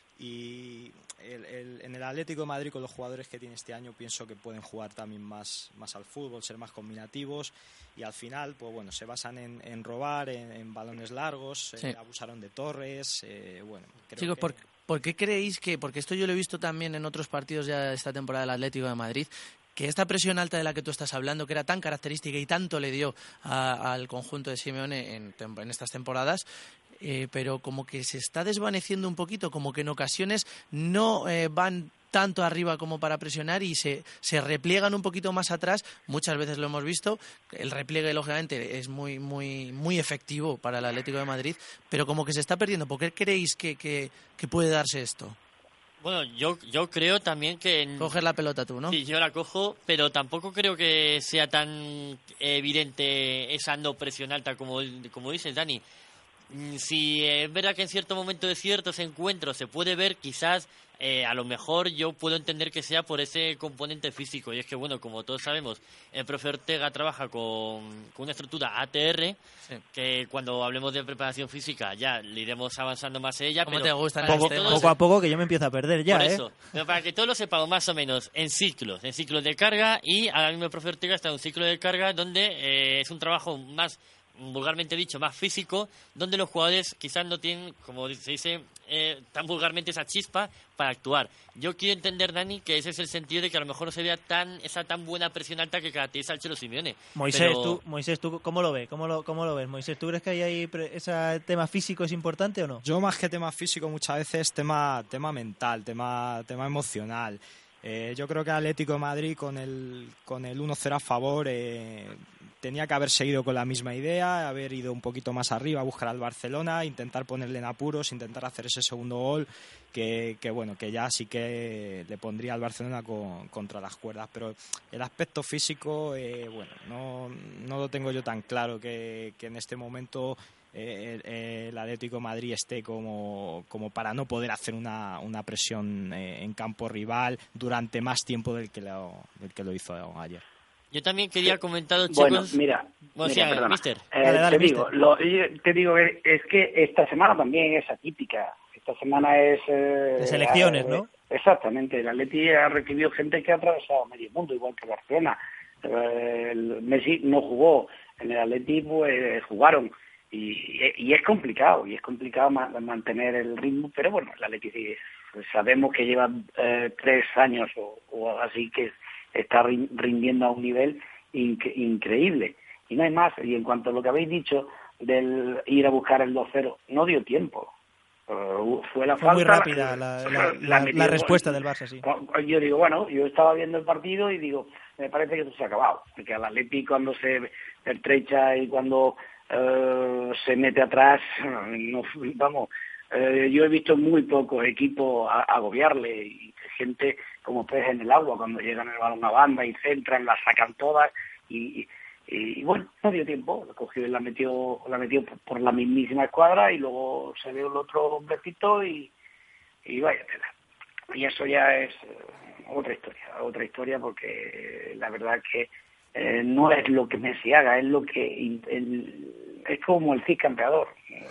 y el, el, en el Atlético de Madrid, con los jugadores que tiene este año, pienso que pueden jugar también más, más al fútbol, ser más combinativos, y al final pues bueno, se basan en, en robar, en, en balones largos, sí. eh, abusaron de Torres, eh, bueno, creo Chicos, que... por... ¿por qué creéis que, porque esto yo lo he visto también en otros partidos ya de esta temporada del Atlético de Madrid, que esta presión alta de la que tú estás hablando, que era tan característica y tanto le dio a, al conjunto de Simeone en, en estas temporadas, eh, pero como que se está desvaneciendo un poquito, como que en ocasiones no eh, van tanto arriba como para presionar y se, se repliegan un poquito más atrás. Muchas veces lo hemos visto. El repliegue, lógicamente, es muy muy muy efectivo para el Atlético de Madrid, pero como que se está perdiendo. ¿Por qué creéis que, que, que puede darse esto? Bueno, yo yo creo también que... En... Coges la pelota tú, ¿no? Sí, yo la cojo, pero tampoco creo que sea tan evidente esa no presión alta como, como dices, Dani. Si es verdad que en cierto momento de ciertos encuentros se puede ver, quizás eh, a lo mejor yo puedo entender que sea por ese componente físico. Y es que, bueno, como todos sabemos, el profe Ortega trabaja con, con una estructura A T R, sí, que cuando hablemos de preparación física ya le iremos avanzando más a ella. ¿Cómo pero te gustan poco, los poco a poco, que yo me empiezo a perder ya, por ¿eh? eso, pero para que todos lo sepamos más o menos, en ciclos, en ciclos de carga, y ahora mismo el profe Ortega está en un ciclo de carga donde eh, es un trabajo más, vulgarmente dicho, más físico, donde los jugadores quizás no tienen, como se dice eh, tan vulgarmente, esa chispa para actuar. Yo quiero entender, Dani, que ese es el sentido de que a lo mejor no se vea tan esa tan buena presión alta que caracteriza al Cholo Simeone. Moisés, pero... tú, Moisés, ¿tú cómo lo ves? ¿Cómo lo, cómo lo ves? Moisés, ¿tú crees que hay ahí pre- ese tema físico es importante o no? Yo más que tema físico muchas veces tema, tema mental, tema, tema emocional. Eh, yo creo que Atlético de Madrid con el, con el uno cero a favor eh, tenía que haber seguido con la misma idea, haber ido un poquito más arriba a buscar al Barcelona, intentar ponerle en apuros, intentar hacer ese segundo gol que, que bueno, que ya sí que le pondría al Barcelona con, contra las cuerdas, pero el aspecto físico, eh, bueno, no, no lo tengo yo tan claro que, que en este momento eh, el, el Atlético de Madrid esté como, como para no poder hacer una, una presión eh, en campo rival durante más tiempo del que lo, del que lo hizo ayer. Yo también quería sí. comentar, chicos... Bueno, mira, bueno, mira sí, perdona. mister. Eh, dale, dale, te, mister. digo, lo, te digo, es que esta semana también es atípica. Esta semana es... Eh, de selecciones, ¿no? Exactamente. El Atleti ha recibido gente que ha atravesado medio mundo, igual que Barcelona. Eh, el Messi no jugó. En el Atleti pues, jugaron. Y, y es complicado, y es complicado ma- mantener el ritmo, pero bueno, el Atleti sí, pues sabemos que lleva eh, tres años o, o así que está rindiendo a un nivel inc- increíble. Y no hay más. Y en cuanto a lo que habéis dicho del ir a buscar el dos cero, no dio tiempo. Uh, fue la Fue falta, muy rápida la, la, la, la, metió, la respuesta del Barça, sí. Yo digo, bueno, yo estaba viendo el partido y digo, me parece que esto se ha acabado. Porque al Atleti cuando se pertrecha y cuando uh, se mete atrás, no, vamos, uh, yo he visto muy pocos equipos a, a agobiarle, y gente como pez en el agua, cuando llegan el balón a banda y centran, la sacan todas y... y Y bueno, no dio tiempo, la cogió y la metió, la metió por la mismísima escuadra, y luego se dio el otro hombrecito y, y vaya tela. Y eso ya es otra historia, otra historia, porque la verdad que eh, no es lo que Messi haga, es lo que el, es como el Cid campeador.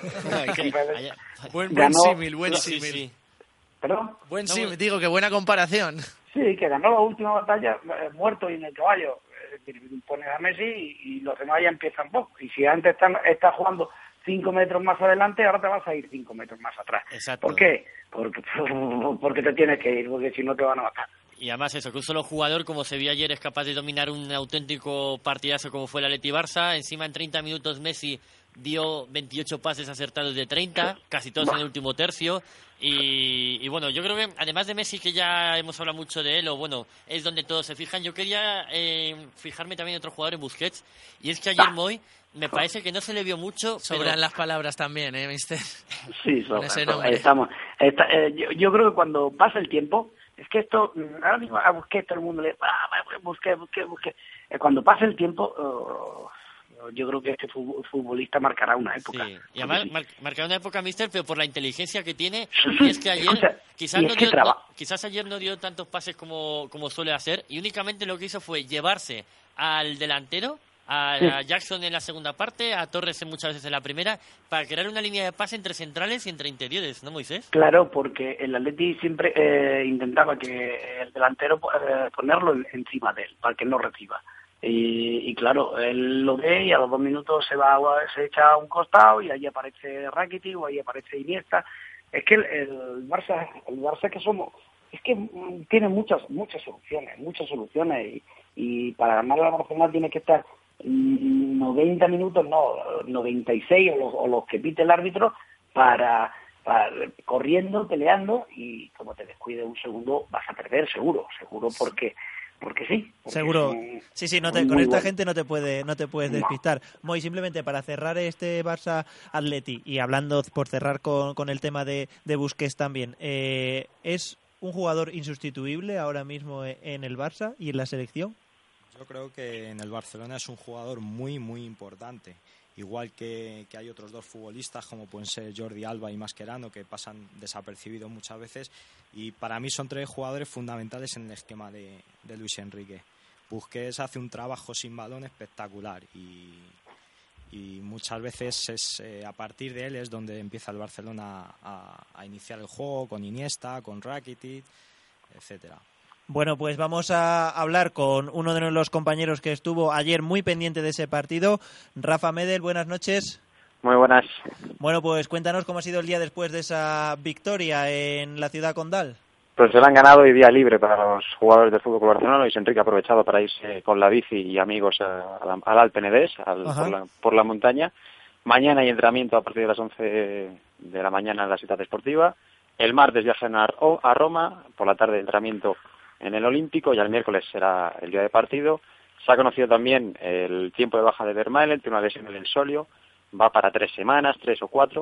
Buen, buen símil, buen sí, símil. sí. ¿Perdón? Buen símil, digo que buena comparación. Sí, que ganó la última batalla eh, muerto y en el caballo. Pones a Messi y, y los demás ya empiezan poco. Y si antes están, estás jugando cinco metros más adelante, ahora te vas a ir cinco metros más atrás. Exacto. ¿Por qué? Porque, porque te tienes que ir, porque si no te van a matar. Y además eso, que un solo jugador, como se vio ayer, es capaz de dominar un auténtico partidazo como fue el Atleti Barça. Encima en treinta minutos Messi dio veintiocho pases acertados de treinta, casi todos en el último tercio. Y, y bueno, yo creo que además de Messi, que ya hemos hablado mucho de él, o bueno, es donde todos se fijan, yo quería eh, fijarme también en otro jugador, en Busquets. Y es que ayer Moy, me parece que no se le vio mucho. Sobran pero... las palabras también, ¿eh, mister? Sí, sobran. ese nombre. Estamos, está, eh, yo, yo creo que cuando pasa el tiempo, es que esto, ahora mismo a Busquets todo el mundo le... Ah, Busquets, Busquets, Busquets. Eh, cuando pasa el tiempo... Uh, yo creo que este futbolista marcará una época. Sí. Y además mar- marcará una época, mister, pero por la inteligencia que tiene. Y es que ayer, Escucha, quizás, es no que dio, traba- no, quizás ayer no dio tantos pases como, como suele hacer, y únicamente lo que hizo fue llevarse al delantero, a, Sí. a Jackson en la segunda parte, a Torres en muchas veces en la primera, para crear una línea de pase entre centrales y entre interiores, ¿no, Moisés? Claro, porque el Atleti siempre eh, intentaba que el delantero eh, ponerlo encima de él, para que no reciba. Y, y claro, él lo ve y a los dos minutos se va, se echa a un costado y ahí aparece Rakitic o ahí aparece Iniesta es que el, el Barça, el Barça que somos, es que tiene muchas muchas soluciones, muchas soluciones y, y para ganar la Barcelona tiene que estar noventa minutos, no, noventa y seis o los, o los que pite el árbitro para, para corriendo, peleando y como te descuide un segundo vas a perder seguro, seguro porque porque sí. Porque Seguro. son, Sí, sí, no te, con esta bueno. gente no te puede no te puedes no. despistar. Moy, simplemente para cerrar este Barça Atleti y hablando por cerrar con, con el tema de, de Busquets también, eh, ¿es un jugador insustituible ahora mismo en el Barça y en la selección? Yo creo que en el Barcelona es un jugador muy, muy importante. Igual que, que hay otros dos futbolistas como pueden ser Jordi Alba y Mascherano que pasan desapercibidos muchas veces y para mí son tres jugadores fundamentales en el esquema de, de Luis Enrique. Busquets hace un trabajo sin balón espectacular y, y muchas veces es eh, a partir de él es donde empieza el Barcelona a, a iniciar el juego con Iniesta, con Rakitic, etcétera. Bueno, pues vamos a hablar con uno de los compañeros que estuvo ayer muy pendiente de ese partido, Rafa Medel. Buenas noches. Muy buenas. Bueno, pues cuéntanos cómo ha sido el día después de esa victoria en la ciudad condal. Pues se la han ganado y día libre para los jugadores del Fútbol Club Barcelona. Luis Enrique ha aprovechado para irse con la bici y amigos al Alpe d'Huez, al, por, la, por la montaña. Mañana hay entrenamiento a partir de las once de la mañana en la ciudad deportiva. El martes viajan a, a Roma, por la tarde entrenamiento en el Olímpico y el miércoles será el día de partido. Se ha conocido también el tiempo de baja de Vermaelen, tiene una lesión en el sóleo, va para tres semanas, tres o cuatro,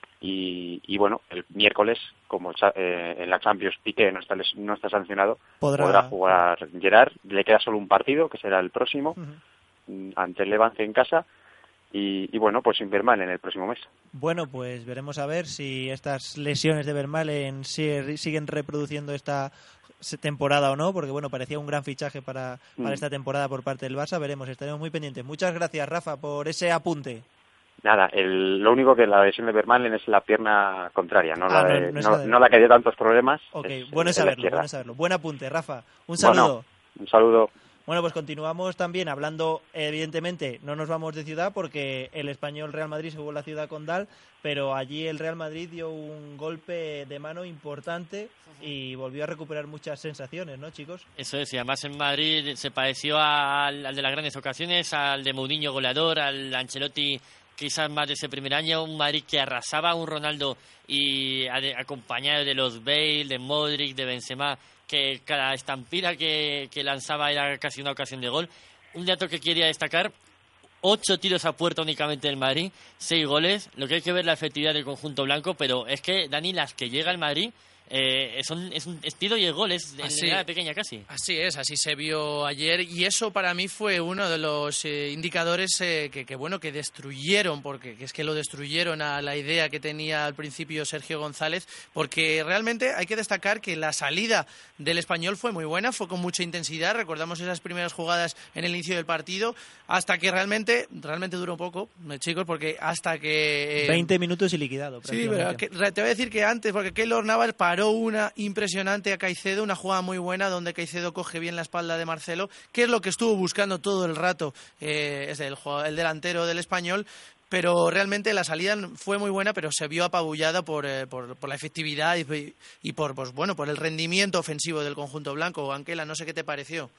y, y bueno, el miércoles, como eh, en la Champions Piqué no está, no está sancionado, podrá, podrá jugar Gerard, le queda solo un partido, que será el próximo, uh-huh. ante el Levante en casa, y, y bueno, pues sin Vermaelen el próximo mes. Bueno, pues veremos a ver si estas lesiones de Vermaelen siguen reproduciendo esta temporada o no, porque bueno, parecía un gran fichaje para, para mm. esta temporada por parte del Barça. Veremos, estaremos muy pendientes. Muchas gracias, Rafa, por ese apunte. Nada, el, lo único que la lesión de Vermaelen es la pierna contraria, no, ah, la, de, no, no, no, la, de... no la que dio tantos problemas. Ok, es, bueno, es saberlo, bueno saberlo. Buen apunte, Rafa. Un saludo. Bueno, un saludo. Bueno, pues continuamos también hablando, evidentemente, no nos vamos de ciudad porque el Español Real Madrid se jugó en la ciudad condal, pero allí el Real Madrid dio un golpe de mano importante y volvió a recuperar muchas sensaciones, ¿no, chicos? Eso es, y además en Madrid se pareció al, al de las grandes ocasiones, al de Mourinho goleador, al Ancelotti quizás más de ese primer año, un Madrid que arrasaba, un Ronaldo y acompañado de los Bale, de Modric, de Benzema, que cada estampida que, que lanzaba era casi una ocasión de gol. Un dato que quería destacar, ocho tiros a puerta únicamente del Madrid, seis goles, lo que hay que ver la efectividad del conjunto blanco, pero es que, Dani, las que llega el Madrid eh, son, es un estilo y el gol, es así, de edad pequeña casi. Así es, así se vio ayer y eso para mí fue uno de los eh, indicadores eh, que, que, bueno, que destruyeron, porque que es que lo destruyeron a la idea que tenía al principio Sergio González, porque realmente hay que destacar que la salida del Español fue muy buena, fue con mucha intensidad, recordamos esas primeras jugadas en el inicio del partido, hasta que realmente, realmente duró poco, chicos, porque hasta que... Eh, veinte minutos y liquidado. Sí, pero que, te voy a decir que antes, porque Keylor Navas paró una impresionante a Caicedo, una jugada muy buena donde Caicedo coge bien la espalda de Marcelo, que es lo que estuvo buscando todo el rato eh, es el, el delantero del Español, pero realmente la salida fue muy buena, pero se vio apabullada por, eh, por, por la efectividad y, y por, pues, bueno, por el rendimiento ofensivo del conjunto blanco. Anquela, no sé qué te pareció.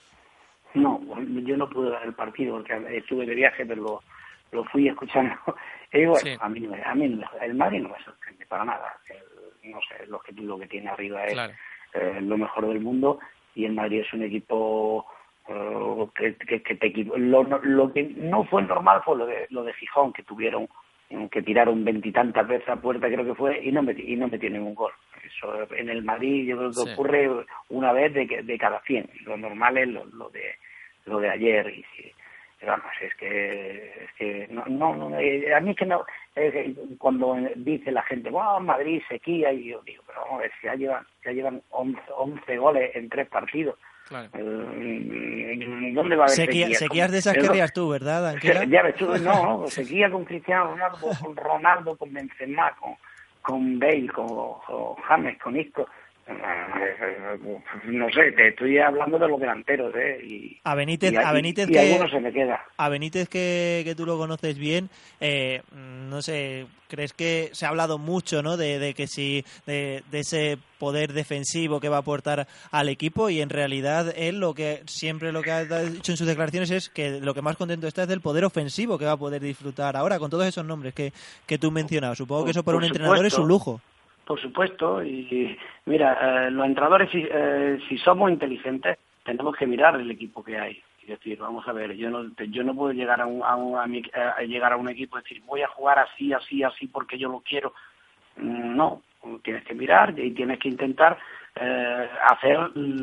No, yo no pude ver el partido porque estuve de viaje, pero lo, lo fui escuchando. Y bueno, sí. a mí, no, a mí el Madrid no me sorprende para nada. El, no sé, el objetivo que tiene arriba es claro. eh, lo mejor del mundo y el Madrid es un equipo uh, que, que, que te lo, lo que no fue normal fue lo de lo de Gijón, que tuvieron que tiraron veintitantas veces a puerta creo que fue y no metió, y no metió ningún gol. Eso en el Madrid yo creo que sí. ocurre una vez de, de cada cien. Lo normal es lo, lo de lo de ayer y sí. Vamos, es que, es que no, no, no, a mí es que no, es que cuando dice la gente, wow, Madrid sequía, y yo digo, pero vamos a ver, si ya llevan, ya llevan once, once goles en tres partidos. Claro. ¿Dónde va a haber sequía? Sequía, sequías de esas que querías tú, ¿verdad, Anquela? Ya ves tú, no, sequía con Cristiano Ronaldo, con Ronaldo, con Benzema, con, con Bale, con, con James, con Isco. No sé, te estoy hablando de los delanteros, ¿eh? Y, a Benítez, y, a Benítez y, que, y alguno se me queda. A Benítez que, que tú lo conoces bien, eh, no sé, crees que se ha hablado mucho, ¿no? De, de que si de, de ese poder defensivo que va a aportar al equipo, y en realidad él lo que siempre lo que ha dicho en sus declaraciones es que lo que más contento está es del poder ofensivo que va a poder disfrutar ahora con todos esos nombres que, que tú mencionabas. Supongo que eso para Por un supuesto. entrenador es un lujo. Por supuesto, y mira, eh, los entrenadores, si, eh, si somos inteligentes, tenemos que mirar el equipo que hay. Es decir, vamos a ver, yo no yo no puedo llegar a, un, a, un, a, mi, a llegar a un equipo y decir, voy a jugar así, así, así, porque yo lo quiero. No, tienes que mirar y tienes que intentar eh, hacer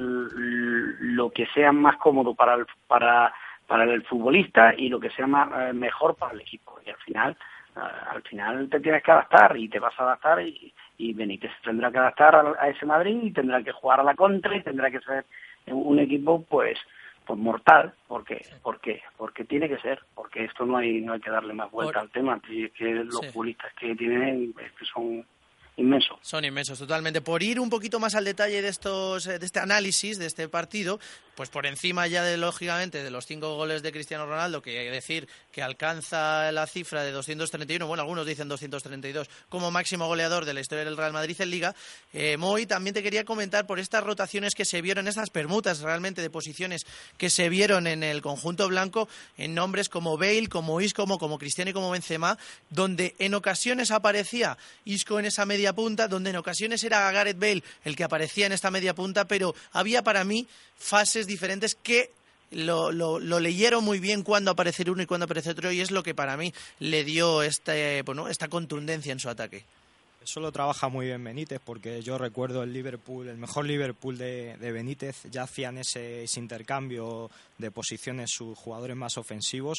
lo que sea más cómodo para el, para, para el futbolista y lo que sea más, eh, mejor para el equipo. Y al final, eh, al final te tienes que adaptar y te vas a adaptar y y Benítez tendrá que adaptar a, a ese Madrid y tendrá que jugar a la contra y tendrá que ser un equipo pues pues mortal. ¿Por qué? ¿Por qué? Porque tiene que ser, porque esto no hay no hay que darle más vuelta Por... al tema, es que los sí. futbolistas que tienen es que son inmensos. Son inmensos, totalmente. Por ir un poquito más al detalle de estos de este análisis de este partido, pues por encima ya de, lógicamente, de los cinco goles de Cristiano Ronaldo, que hay que decir que alcanza la cifra de doscientos treinta y uno, bueno, algunos dicen doscientos treinta y dos, como máximo goleador de la historia del Real Madrid en Liga, eh, Moy, también te quería comentar por estas rotaciones que se vieron, estas permutas realmente de posiciones que se vieron en el conjunto blanco, en nombres como Bale, como Isco, como, como Cristiano y como Benzema, donde en ocasiones aparecía Isco en esa media punta, donde en ocasiones era Gareth Bale el que aparecía en esta media punta, pero había para mí fases diferentes que lo, lo, lo leyeron muy bien cuando aparece uno y cuando aparece otro, y es lo que para mí le dio este, bueno, esta contundencia en su ataque. Eso lo trabaja muy bien Benítez, porque yo recuerdo el Liverpool, el mejor Liverpool de, de Benítez, ya hacían ese, ese intercambio de posiciones sus jugadores más ofensivos,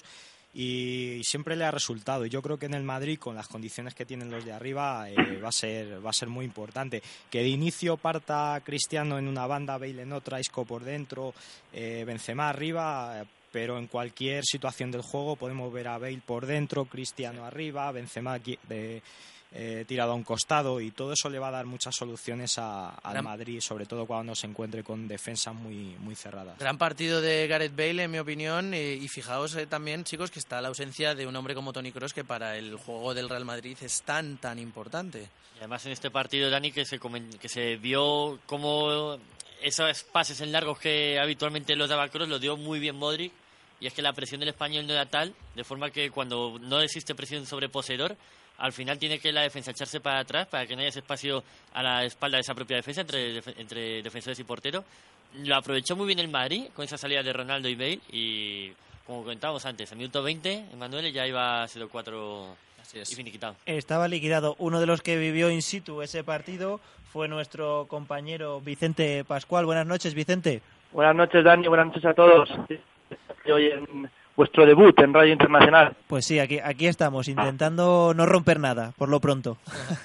y siempre le ha resultado. Y yo creo que en el Madrid, con las condiciones que tienen los de arriba, eh, va a ser va a ser muy importante. Que de inicio parta Cristiano en una banda, Bale en otra, Isco por dentro, eh, Benzema arriba, pero en cualquier situación del juego podemos ver a Bale por dentro, Cristiano arriba, Benzema aquí de... Eh, tirado a un costado, y todo eso le va a dar muchas soluciones a, al Gran... Madrid, sobre todo cuando se encuentre con defensas muy, muy cerradas. Gran partido de Gareth Bale, en mi opinión, eh, y fijaos eh, también, chicos, que está la ausencia de un hombre como Toni Kroos, que para el juego del Real Madrid es tan, tan importante. Y además en este partido, Dani, que se, que se vio como esos pases en largos que habitualmente los daba Kroos, los dio muy bien Modric, y es que la presión del español no era tal, de forma que cuando no existe presión sobre poseedor, al final tiene que la defensa echarse para atrás para que no haya ese espacio a la espalda de esa propia defensa entre, entre defensores y portero. Lo aprovechó muy bien el Madrid con esa salida de Ronaldo y Bale, y como comentábamos antes, en minuto veinte, Emmanuel ya iba cero cuatro y finiquitado. Estaba liquidado. Uno de los que vivió in situ ese partido fue nuestro compañero Vicente Pascual. Buenas noches, Vicente. Buenas noches, Dani. Buenas noches a todos. Hoy en vuestro debut en Radio Internacional. Pues sí, aquí aquí estamos, intentando no romper nada, por lo pronto.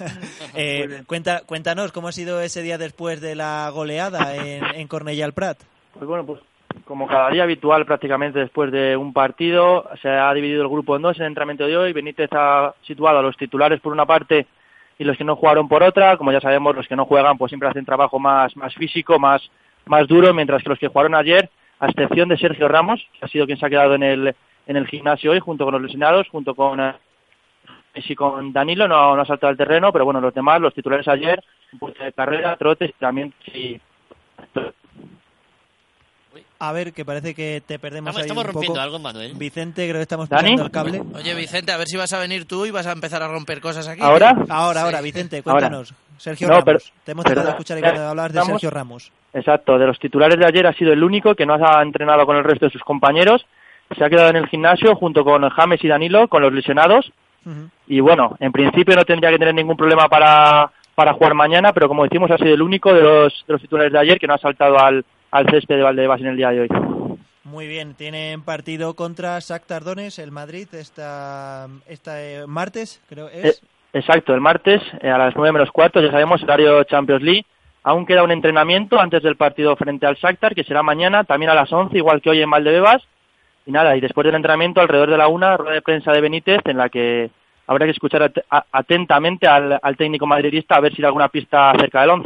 eh, cuenta, cuéntanos, ¿cómo ha sido ese día después de la goleada en, en Cornellà al Prat? Pues bueno, pues como cada día habitual prácticamente después de un partido, se ha dividido el grupo en dos en el entrenamiento de hoy. Benítez ha situado a los titulares por una parte y los que no jugaron por otra. Como ya sabemos, los que no juegan pues siempre hacen trabajo más, más físico, más, más duro, mientras que los que jugaron ayer, a excepción de Sergio Ramos, que ha sido quien se ha quedado en el en el gimnasio hoy, junto con los lesionados, junto con eh, y con Danilo, no, no ha saltado al terreno, pero bueno, los demás, los titulares ayer, un puesto de carrera, trotes, y también sí. A ver, que parece que te perdemos estamos, ahí estamos un rompiendo poco. algo, Manuel. Vicente, creo que estamos ¿Dani? pillando el cable. Oye, Vicente, a ver si vas a venir tú y vas a empezar a romper cosas aquí. ¿Ahora? Ahora, sí. ahora, Vicente, cuéntanos. Ahora. Sergio no, Ramos. Pero, te hemos tratado de escuchar y cuando hablabas de Ramos, Sergio Ramos. Exacto, de los titulares de ayer ha sido el único que no ha entrenado con el resto de sus compañeros. Se ha quedado en el gimnasio junto con James y Danilo, con los lesionados. Uh-huh. Y bueno, en principio no tendría que tener ningún problema para, para jugar mañana, pero como decimos, ha sido el único de los, de los titulares de ayer que no ha saltado al, al césped de Valdebebas en el día de hoy. Muy bien, tienen partido contra Shakhtar Donetsk, el Madrid, esta, esta eh, martes, creo es. Eh, exacto, el martes eh, a las nueve menos cuarto, ya sabemos, horario Champions League. Aún queda un entrenamiento antes del partido frente al Shakhtar, que será mañana, también a las once, igual que hoy en Valdebebas. Y nada, y después del entrenamiento, alrededor de la una, rueda de prensa de Benítez, en la que habrá que escuchar at- atentamente al, al técnico madridista a ver si hay alguna pista acerca del once.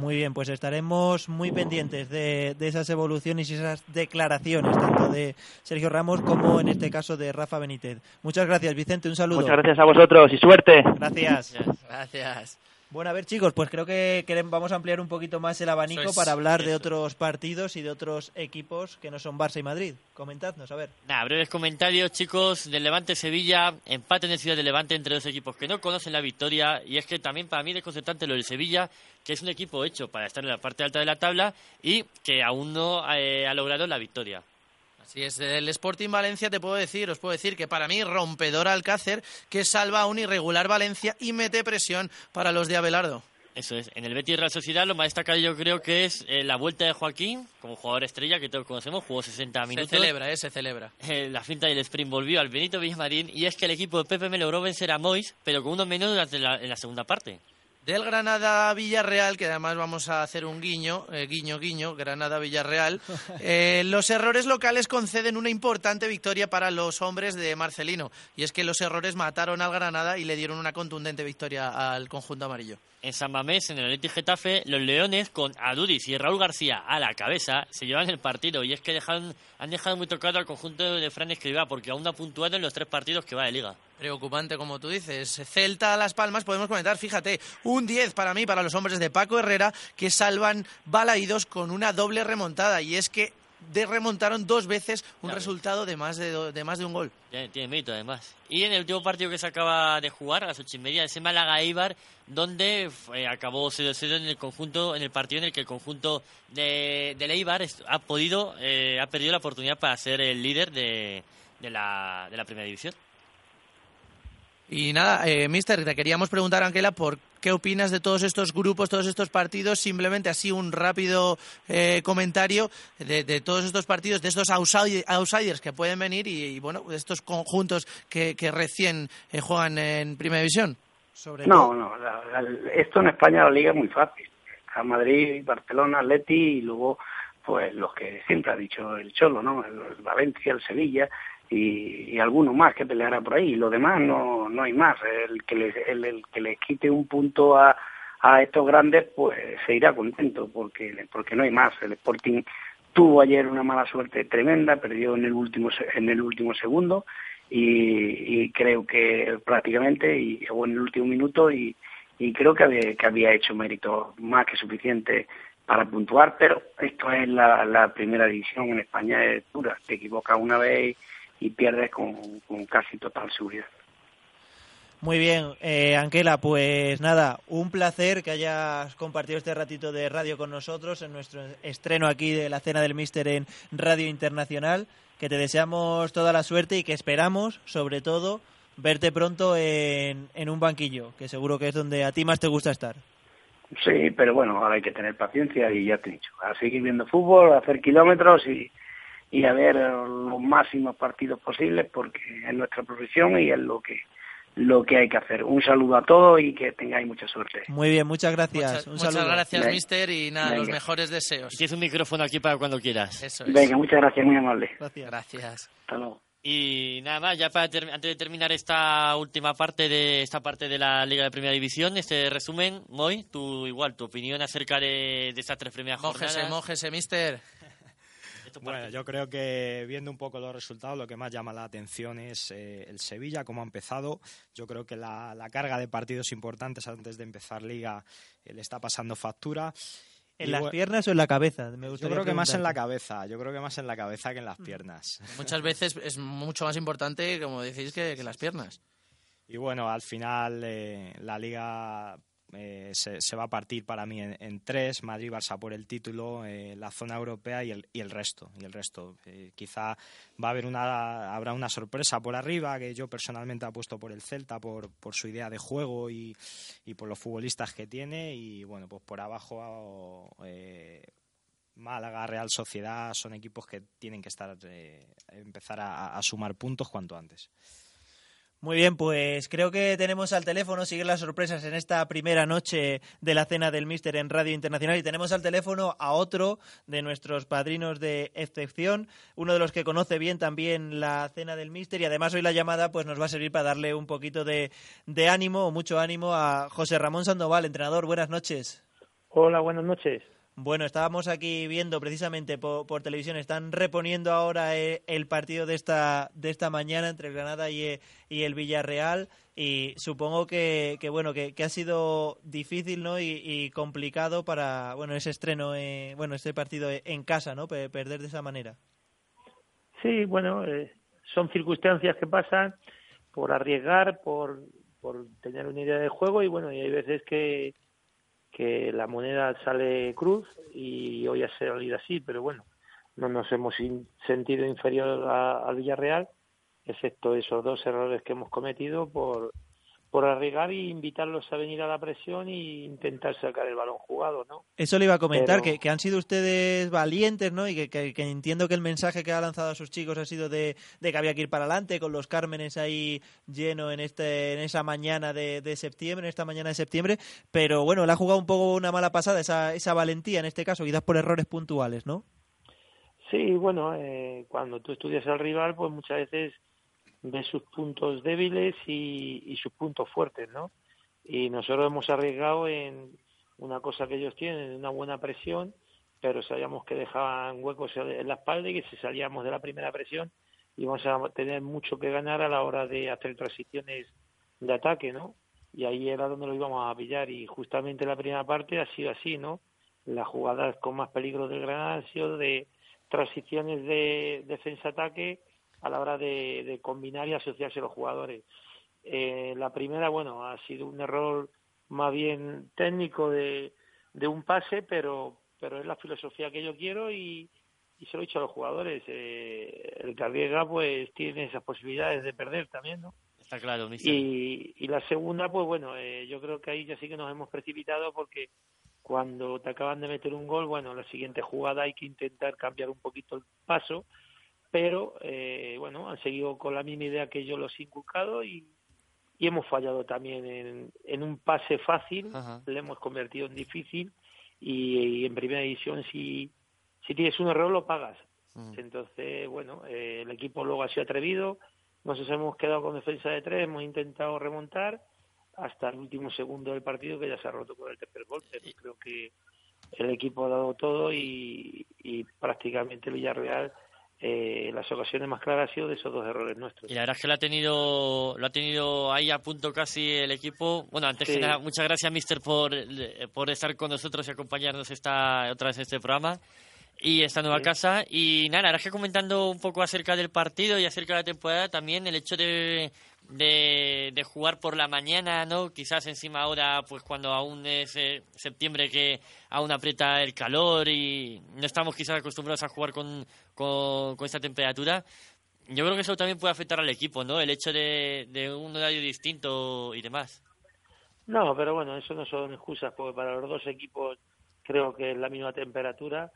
Muy bien, pues estaremos muy pendientes de, de esas evoluciones y esas declaraciones, tanto de Sergio Ramos como en este caso de Rafa Benítez. Muchas gracias, Vicente, un saludo. Muchas gracias a vosotros y suerte. Gracias. Gracias. Bueno, a ver, chicos, pues creo que queremos, vamos a ampliar un poquito más el abanico Eso es, para hablar de eso. otros partidos y de otros equipos que no son Barça y Madrid. Comentadnos, a ver. Nada, breves comentarios, chicos, del Levante-Sevilla, empate en el Ciudad de Levante entre dos equipos que no conocen la victoria, y es que también para mí es desconcertante lo del Sevilla, que es un equipo hecho para estar en la parte alta de la tabla y que aún no eh, ha logrado la victoria. Así es, el Sporting Valencia te puedo decir, os puedo decir que para mí rompedor Alcácer, que salva a un irregular Valencia y mete presión para los de Abelardo. Eso es, en el Betis Real Sociedad lo más destacado yo creo que es eh, la vuelta de Joaquín como jugador estrella que todos conocemos, jugó sesenta minutos. Se celebra, eh, se celebra. Eh, la finta y el sprint volvió al Benito Villamarín, y es que el equipo de Pepe me logró vencer a Mois, pero con uno menos durante la, en la segunda parte. Del Granada-Villarreal, que además vamos a hacer un guiño, eh, guiño, guiño, Granada-Villarreal, eh, los errores locales conceden una importante victoria para los hombres de Marcelino. Y es que los errores mataron al Granada y le dieron una contundente victoria al conjunto amarillo. En San Mamés, en el Athletic Getafe, los Leones, con Aduriz y Raúl García a la cabeza, se llevan el partido. Y es que dejaron, han dejado muy tocado al conjunto de Fran Escribá, porque aún no ha puntuado en los tres partidos que va de Liga. Preocupante, como tú dices. Celta a Las Palmas, podemos comentar, fíjate, un diez para mí, para los hombres de Paco Herrera, que salvan Balaídos con una doble remontada. Y es que de remontaron dos veces un Ya resultado de más de, do, de más de un gol. Tiene, tiene mérito, además. Y en el último partido que se acaba de jugar, a las ocho y media, ese Málaga-Eibar, donde eh, acabó cero cero en el conjunto, en el partido en el que el conjunto de, de Eibar ha podido, eh, ha perdido la oportunidad para ser el líder de, de, la, de la primera división. Y nada, eh, mister, te queríamos preguntar, Ángela, por qué opinas de todos estos grupos, todos estos partidos, simplemente así un rápido eh, comentario de, de todos estos partidos, de estos outsiders que pueden venir y, y bueno, de estos conjuntos que, que recién eh, juegan en Primera División. Sobre no, todo. no, la, la, esto en España la liga es muy fácil. A Madrid, Barcelona, Atleti y luego pues los que siempre ha dicho el Cholo, ¿no? El, el Valencia, el Sevilla. Y, y alguno más que peleará por ahí, y lo demás no no hay más. El que les, el, el que les quite un punto a, a estos grandes, pues se irá contento, porque porque no hay más. El Sporting tuvo ayer una mala suerte tremenda, perdió en el último en el último segundo y, y creo que prácticamente y o en el último minuto y, y creo que había, que había hecho mérito más que suficiente para puntuar, pero esto es la, la primera división en España, es dura, te equivocas una vez y pierdes con, con casi total seguridad. Muy bien, eh, Ángela, pues nada, un placer que hayas compartido este ratito de radio con nosotros en nuestro estreno aquí de la Cena del Míster en Radio Internacional, que te deseamos toda la suerte y que esperamos, sobre todo, verte pronto en, en un banquillo, que seguro que es donde a ti más te gusta estar. Sí, pero bueno, ahora hay que tener paciencia y ya te he dicho, a seguir viendo fútbol, a hacer kilómetros y y a ver los máximos partidos posibles porque es nuestra profesión y es lo que lo que hay que hacer. Un saludo a todos y que tengáis mucha suerte. Muy bien, muchas gracias. Muchas, un muchas saludo. gracias, Venga. mister, y nada, Venga. los mejores deseos. Y tienes un micrófono aquí para cuando quieras. Eso es. Venga, muchas gracias, muy amable. Gracias. Gracias. Hasta luego. Y nada más, ya para ter- antes de terminar esta última parte de esta parte de la Liga de Primera División, este resumen, Moy, tú igual, tu opinión acerca de, de estas tres primeras Mójese, jornadas. mójese, mister. Bueno, yo creo que viendo un poco los resultados, lo que más llama la atención es eh, el Sevilla, cómo ha empezado. Yo creo que la, la carga de partidos importantes antes de empezar Liga eh, le está pasando factura. ¿En Y las bu- piernas o en la cabeza? Me Yo gustaría creo que más en la preguntarte. cabeza, yo creo que más en la cabeza que en las piernas. Muchas veces es mucho más importante, como decís, que, que las piernas. Y bueno, al final eh, la Liga eh, se, se va a partir para mí en, en tres, Madrid, Barça por el título, eh, la zona europea y el, y el resto. Y el resto. Eh, quizá va a haber una, habrá una sorpresa por arriba, que yo personalmente apuesto por el Celta, por, por su idea de juego y, y por los futbolistas que tiene. Y bueno, pues por abajo eh, Málaga, Real Sociedad son equipos que tienen que estar eh, empezar a, a sumar puntos cuanto antes. Muy bien, pues creo que tenemos al teléfono, siguen las sorpresas en esta primera noche de la Cena del Míster en Radio Internacional y tenemos al teléfono a otro de nuestros padrinos de excepción, uno de los que conoce bien también la Cena del Míster y además hoy la llamada pues nos va a servir para darle un poquito de, de ánimo o mucho ánimo a José Ramón Sandoval, entrenador. Buenas noches. Hola, buenas noches. Bueno, estábamos aquí viendo precisamente por, por televisión, están reponiendo ahora el, el partido de esta de esta mañana entre el Granada y, y el Villarreal, y supongo que, que bueno que, que ha sido difícil, ¿no? y, y complicado para bueno ese estreno, eh, bueno este partido en casa, ¿no? P- perder de esa manera. Sí, bueno, eh, son circunstancias que pasan por arriesgar, por, por tener una idea de juego, y bueno, y hay veces que que la moneda sale cruz y hoy ha salido así, pero bueno, no nos hemos in- sentido inferior a- al Villarreal, excepto esos dos errores que hemos cometido por por arriesgar y invitarlos a venir a la presión e intentar sacar el balón jugado, ¿no? Eso le iba a comentar, Pero- que, que han sido ustedes valientes, ¿no? Y que, que, que entiendo que el mensaje que ha lanzado a sus chicos ha sido de, de que había que ir para adelante, con los Cármenes ahí lleno en este en esa mañana de, de septiembre, en esta mañana de septiembre, pero bueno, le ha jugado un poco una mala pasada esa, esa valentía en este caso, quizás por errores puntuales, ¿no? Sí, bueno, eh, cuando tú estudias al rival, pues muchas veces ves sus puntos débiles y, y sus puntos fuertes, ¿no? Y nosotros hemos arriesgado en una cosa que ellos tienen, una buena presión, pero sabíamos que dejaban huecos en la espalda y que si salíamos de la primera presión íbamos a tener mucho que ganar a la hora de hacer transiciones de ataque, ¿no? Y ahí era donde lo íbamos a pillar, y justamente la primera parte ha sido así, ¿no? Las jugadas con más peligro del Granada han sido de transiciones de defensa-ataque a la hora de, de combinar y asociarse los jugadores. Eh, la primera, bueno, ha sido un error más bien técnico de, de un pase, pero pero es la filosofía que yo quiero y, y se lo he dicho a los jugadores. Eh, el que arriesga, pues tiene esas posibilidades de perder también, ¿no? Está claro, mister. Y, y la segunda, pues bueno, eh, yo creo que ahí ya sí que nos hemos precipitado, porque cuando te acaban de meter un gol, bueno, la siguiente jugada hay que intentar cambiar un poquito el paso, pero eh, bueno, han seguido con la misma idea que yo los he inculcado y, y hemos fallado también en, en un pase fácil. Ajá. Le hemos convertido en difícil, y, y en primera división si, si tienes un error lo pagas. Uh-huh. Entonces, bueno, eh, el equipo luego ha sido atrevido, nos hemos quedado con defensa de tres, hemos intentado remontar hasta el último segundo del partido, que ya se ha roto con el tercer gol, pero creo que el equipo ha dado todo y, y prácticamente el Villarreal, eh, las ocasiones más claras han sido de esos dos errores nuestros. Y la verdad es que lo ha tenido lo ha tenido ahí a punto casi el equipo. Bueno, antes sí. que nada, muchas gracias, mister, por, por estar con nosotros y acompañarnos esta otra vez en este programa y esta nueva sí. casa. Y nada, ahora es que comentando un poco acerca del partido y acerca de la temporada, también el hecho de, de, de jugar por la mañana, ¿no? Quizás encima ahora, pues cuando aún es eh, septiembre, que aún aprieta el calor y no estamos quizás acostumbrados a jugar con, con, con esta temperatura. Yo creo que eso también puede afectar al equipo, ¿no? El hecho de, de un horario distinto y demás. No, pero bueno, eso no son excusas, porque para los dos equipos creo que es la misma temperatura.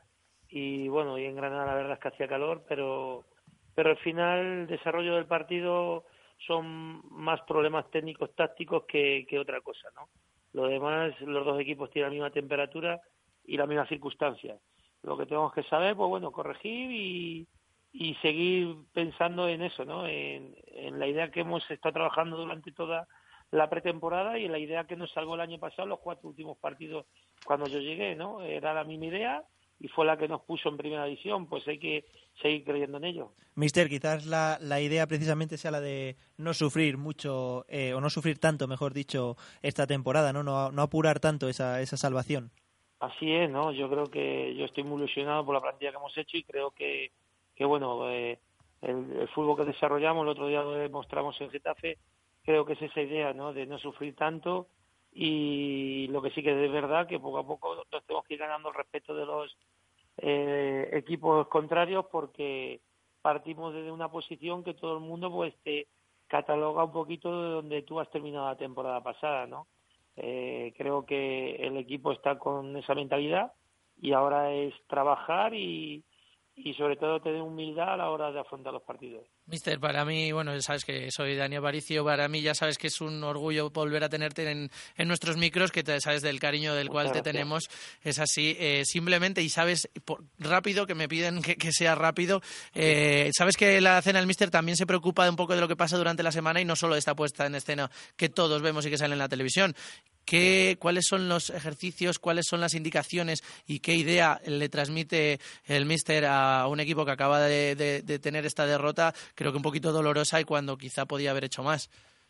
Y bueno, y en Granada la verdad es que hacía calor, pero pero al final el desarrollo del partido son más problemas técnicos tácticos que, que otra cosa, ¿no? Lo demás, los dos equipos tienen la misma temperatura y las mismas circunstancias. Lo que tenemos que saber, pues bueno, corregir y, y seguir pensando en eso, ¿no? En, en la idea que hemos estado trabajando durante toda la pretemporada y en la idea que nos salvó el año pasado los cuatro últimos partidos cuando yo llegué, ¿no? Era la misma idea y fue la que nos puso en primera división, pues hay que seguir creyendo en ello. Mister, quizás la, la idea precisamente sea la de no sufrir mucho, eh, o no sufrir tanto, mejor dicho, esta temporada, ¿no? No, no apurar tanto esa, esa salvación. Así es, ¿no? Yo creo que yo estoy muy ilusionado por la plantilla que hemos hecho y creo que, que bueno, eh, el, el fútbol que desarrollamos, el otro día lo demostramos en Getafe, creo que es esa idea, ¿no? De no sufrir tanto. Y lo que sí que es de verdad que poco a poco nos tenemos que ir ganando el respeto de los eh, equipos contrarios, porque partimos desde una posición que todo el mundo pues te cataloga un poquito de donde tú has terminado la temporada pasada, ¿no? Eh, creo que el equipo está con esa mentalidad y ahora es trabajar y, y sobre todo tener humildad a la hora de afrontar los partidos. Mister, para mí, bueno, sabes que soy Dani Aparicio, para mí ya sabes que es un orgullo volver a tenerte en, en nuestros micros, que te sabes del cariño del cual te tenemos, es así, eh, simplemente, y sabes, por, rápido, que me piden que, que sea rápido, eh, sabes que la cena del Mister también se preocupa de un poco de lo que pasa durante la semana y no solo esta puesta en escena que todos vemos y que sale en la televisión. ¿qué, ¿cuáles son los ejercicios, cuáles son las indicaciones y qué idea le transmite el míster a un equipo que acaba de, de, de tener esta derrota, creo que un poquito dolorosa y cuando quizá podía haber hecho más?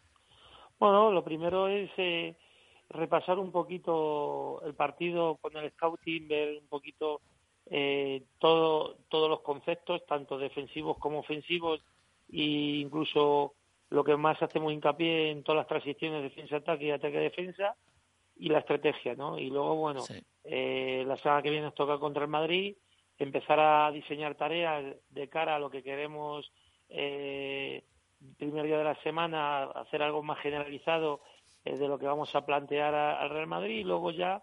Bueno, lo primero es eh, repasar un poquito el partido con el scouting, ver un poquito eh, todo, todos los conceptos, tanto defensivos como ofensivos, e incluso lo que más hacemos hincapié en todas las transiciones defensa-ataque y ataque-defensa, y la estrategia, ¿no? Y luego, bueno, sí. eh, la semana que viene nos toca contra el Madrid, empezar a diseñar tareas de cara a lo que queremos eh, primer día de la semana, hacer algo más generalizado eh, de lo que vamos a plantear a, al Real Madrid, y luego ya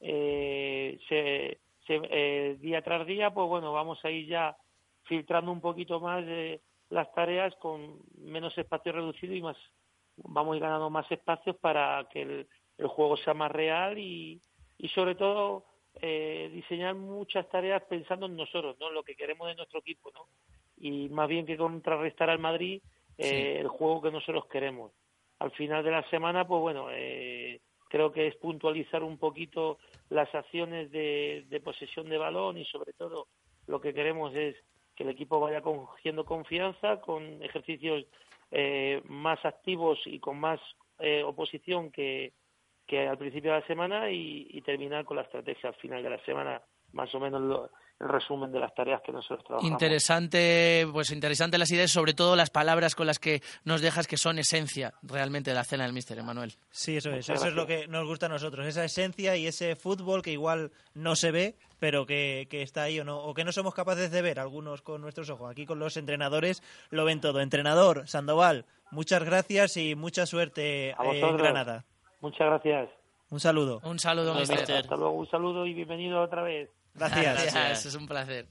eh, se, se, eh, día tras día, pues bueno, vamos a ir ya filtrando un poquito más eh, las tareas con menos espacio reducido y más vamos a ir ganando más espacios para que el, el juego sea más real y, y sobre todo eh, diseñar muchas tareas pensando en nosotros, ¿no? En lo que queremos de nuestro equipo, ¿no? Y más bien que contrarrestar al Madrid eh, sí. el juego que nosotros queremos. Al final de la semana, pues bueno, eh, creo que es puntualizar un poquito las acciones de, de posesión de balón y sobre todo lo que queremos es que el equipo vaya cogiendo confianza con ejercicios eh, más activos y con más eh, oposición que, que al principio de la semana y, y terminar con la estrategia al final de la semana, más o menos lo, el resumen de las tareas que nosotros trabajamos. Interesante, pues interesante las ideas, sobre todo las palabras con las que nos dejas que son esencia realmente de la cena del míster, Emanuel. Sí, eso es, eso es lo que nos gusta a nosotros, esa esencia y ese fútbol que igual no se ve, pero que, que está ahí o no, o que no somos capaces de ver algunos con nuestros ojos. Aquí con los entrenadores lo ven todo. Entrenador Sandoval, muchas gracias y mucha suerte en Granada. Muchas gracias. Un saludo. Un saludo, míster. Hasta luego, un saludo y bienvenido otra vez. Gracias. Gracias. Gracias, es un placer.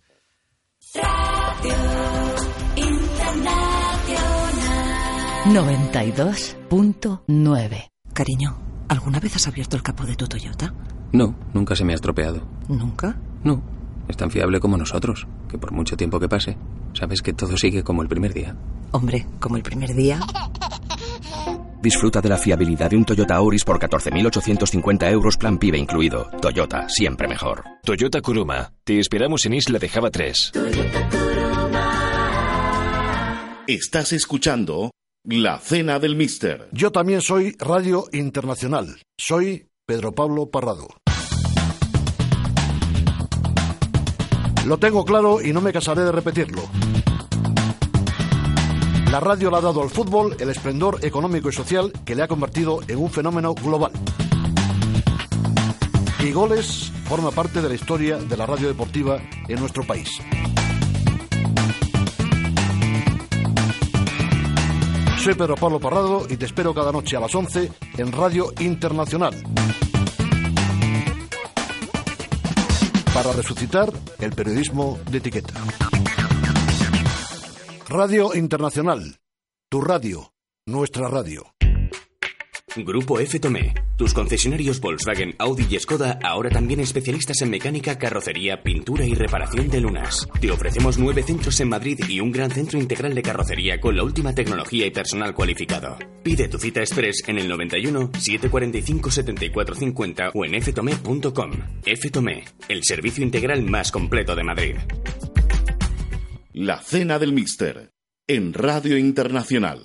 noventa y dos punto nueve. Cariño, ¿alguna vez has abierto el capó de tu Toyota? No, nunca se me ha estropeado. ¿Nunca? No, es tan fiable como nosotros, que por mucho tiempo que pase, sabes que todo sigue como el primer día. Hombre, como el primer día. Disfruta de la fiabilidad de un Toyota Auris por catorce mil ochocientos cincuenta euros, plan PIBE incluido. Toyota, siempre mejor. Toyota Kuruma. Te esperamos en Isla de Java tres. Estás escuchando La Cena del míster. Yo también soy Radio Internacional. Soy Pedro Pablo Parrado. Lo tengo claro y no me cansaré de repetirlo. La radio le ha dado al fútbol el esplendor económico y social que le ha convertido en un fenómeno global. Y Goles forma parte de la historia de la radio deportiva en nuestro país. Soy Pedro Pablo Parrado y te espero cada noche a las once en Radio Internacional para resucitar el periodismo de etiqueta. Radio Internacional, tu radio, nuestra radio. Grupo F. Tomé, tus concesionarios Volkswagen, Audi y Skoda, ahora también especialistas en mecánica, carrocería, pintura y reparación de lunas. Te ofrecemos nueve centros en Madrid y un gran centro integral de carrocería con la última tecnología y personal cualificado. Pide tu cita express en el noventa y uno, setecientos cuarenta y cinco, setenta y cuatro cincuenta o en f tomé punto com. F. Tomé, el servicio integral más completo de Madrid. La Cena del míster, en Radio Internacional.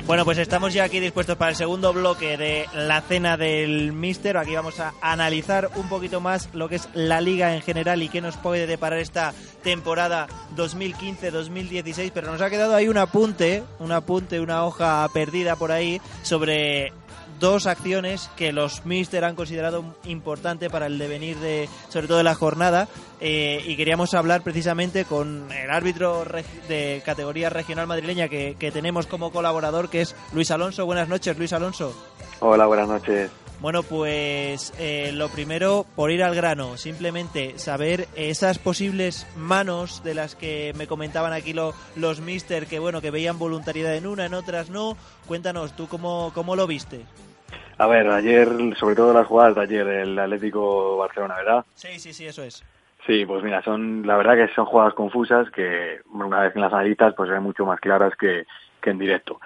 Bueno, pues estamos ya aquí dispuestos para el segundo bloque de la cena del míster. Aquí vamos a analizar un poquito más lo que es la Liga en general y qué nos puede deparar esta temporada dos mil quince dos mil dieciséis. Pero nos ha quedado ahí un apunte, un apunte, una hoja perdida por ahí sobre dos acciones que los míster han considerado importante para el devenir de, sobre todo de la jornada, eh, y queríamos hablar precisamente con el árbitro de categoría regional madrileña que, que tenemos como colaborador, que es Luis Alonso. Buenas noches, Luis Alonso. Hola, buenas noches. Bueno, pues eh, lo primero, por ir al grano, simplemente saber esas posibles manos de las que me comentaban aquí lo, los míster, que bueno, que veían voluntariedad en una, en otras no. Cuéntanos, ¿tú cómo, cómo lo viste? A ver, ayer, sobre todo las jugadas de ayer, el Atlético Barcelona, ¿verdad? Sí, sí, sí, eso es. Sí, pues mira, son la verdad que son jugadas confusas que una vez en las analistas pues ven mucho más claras que, que en directo.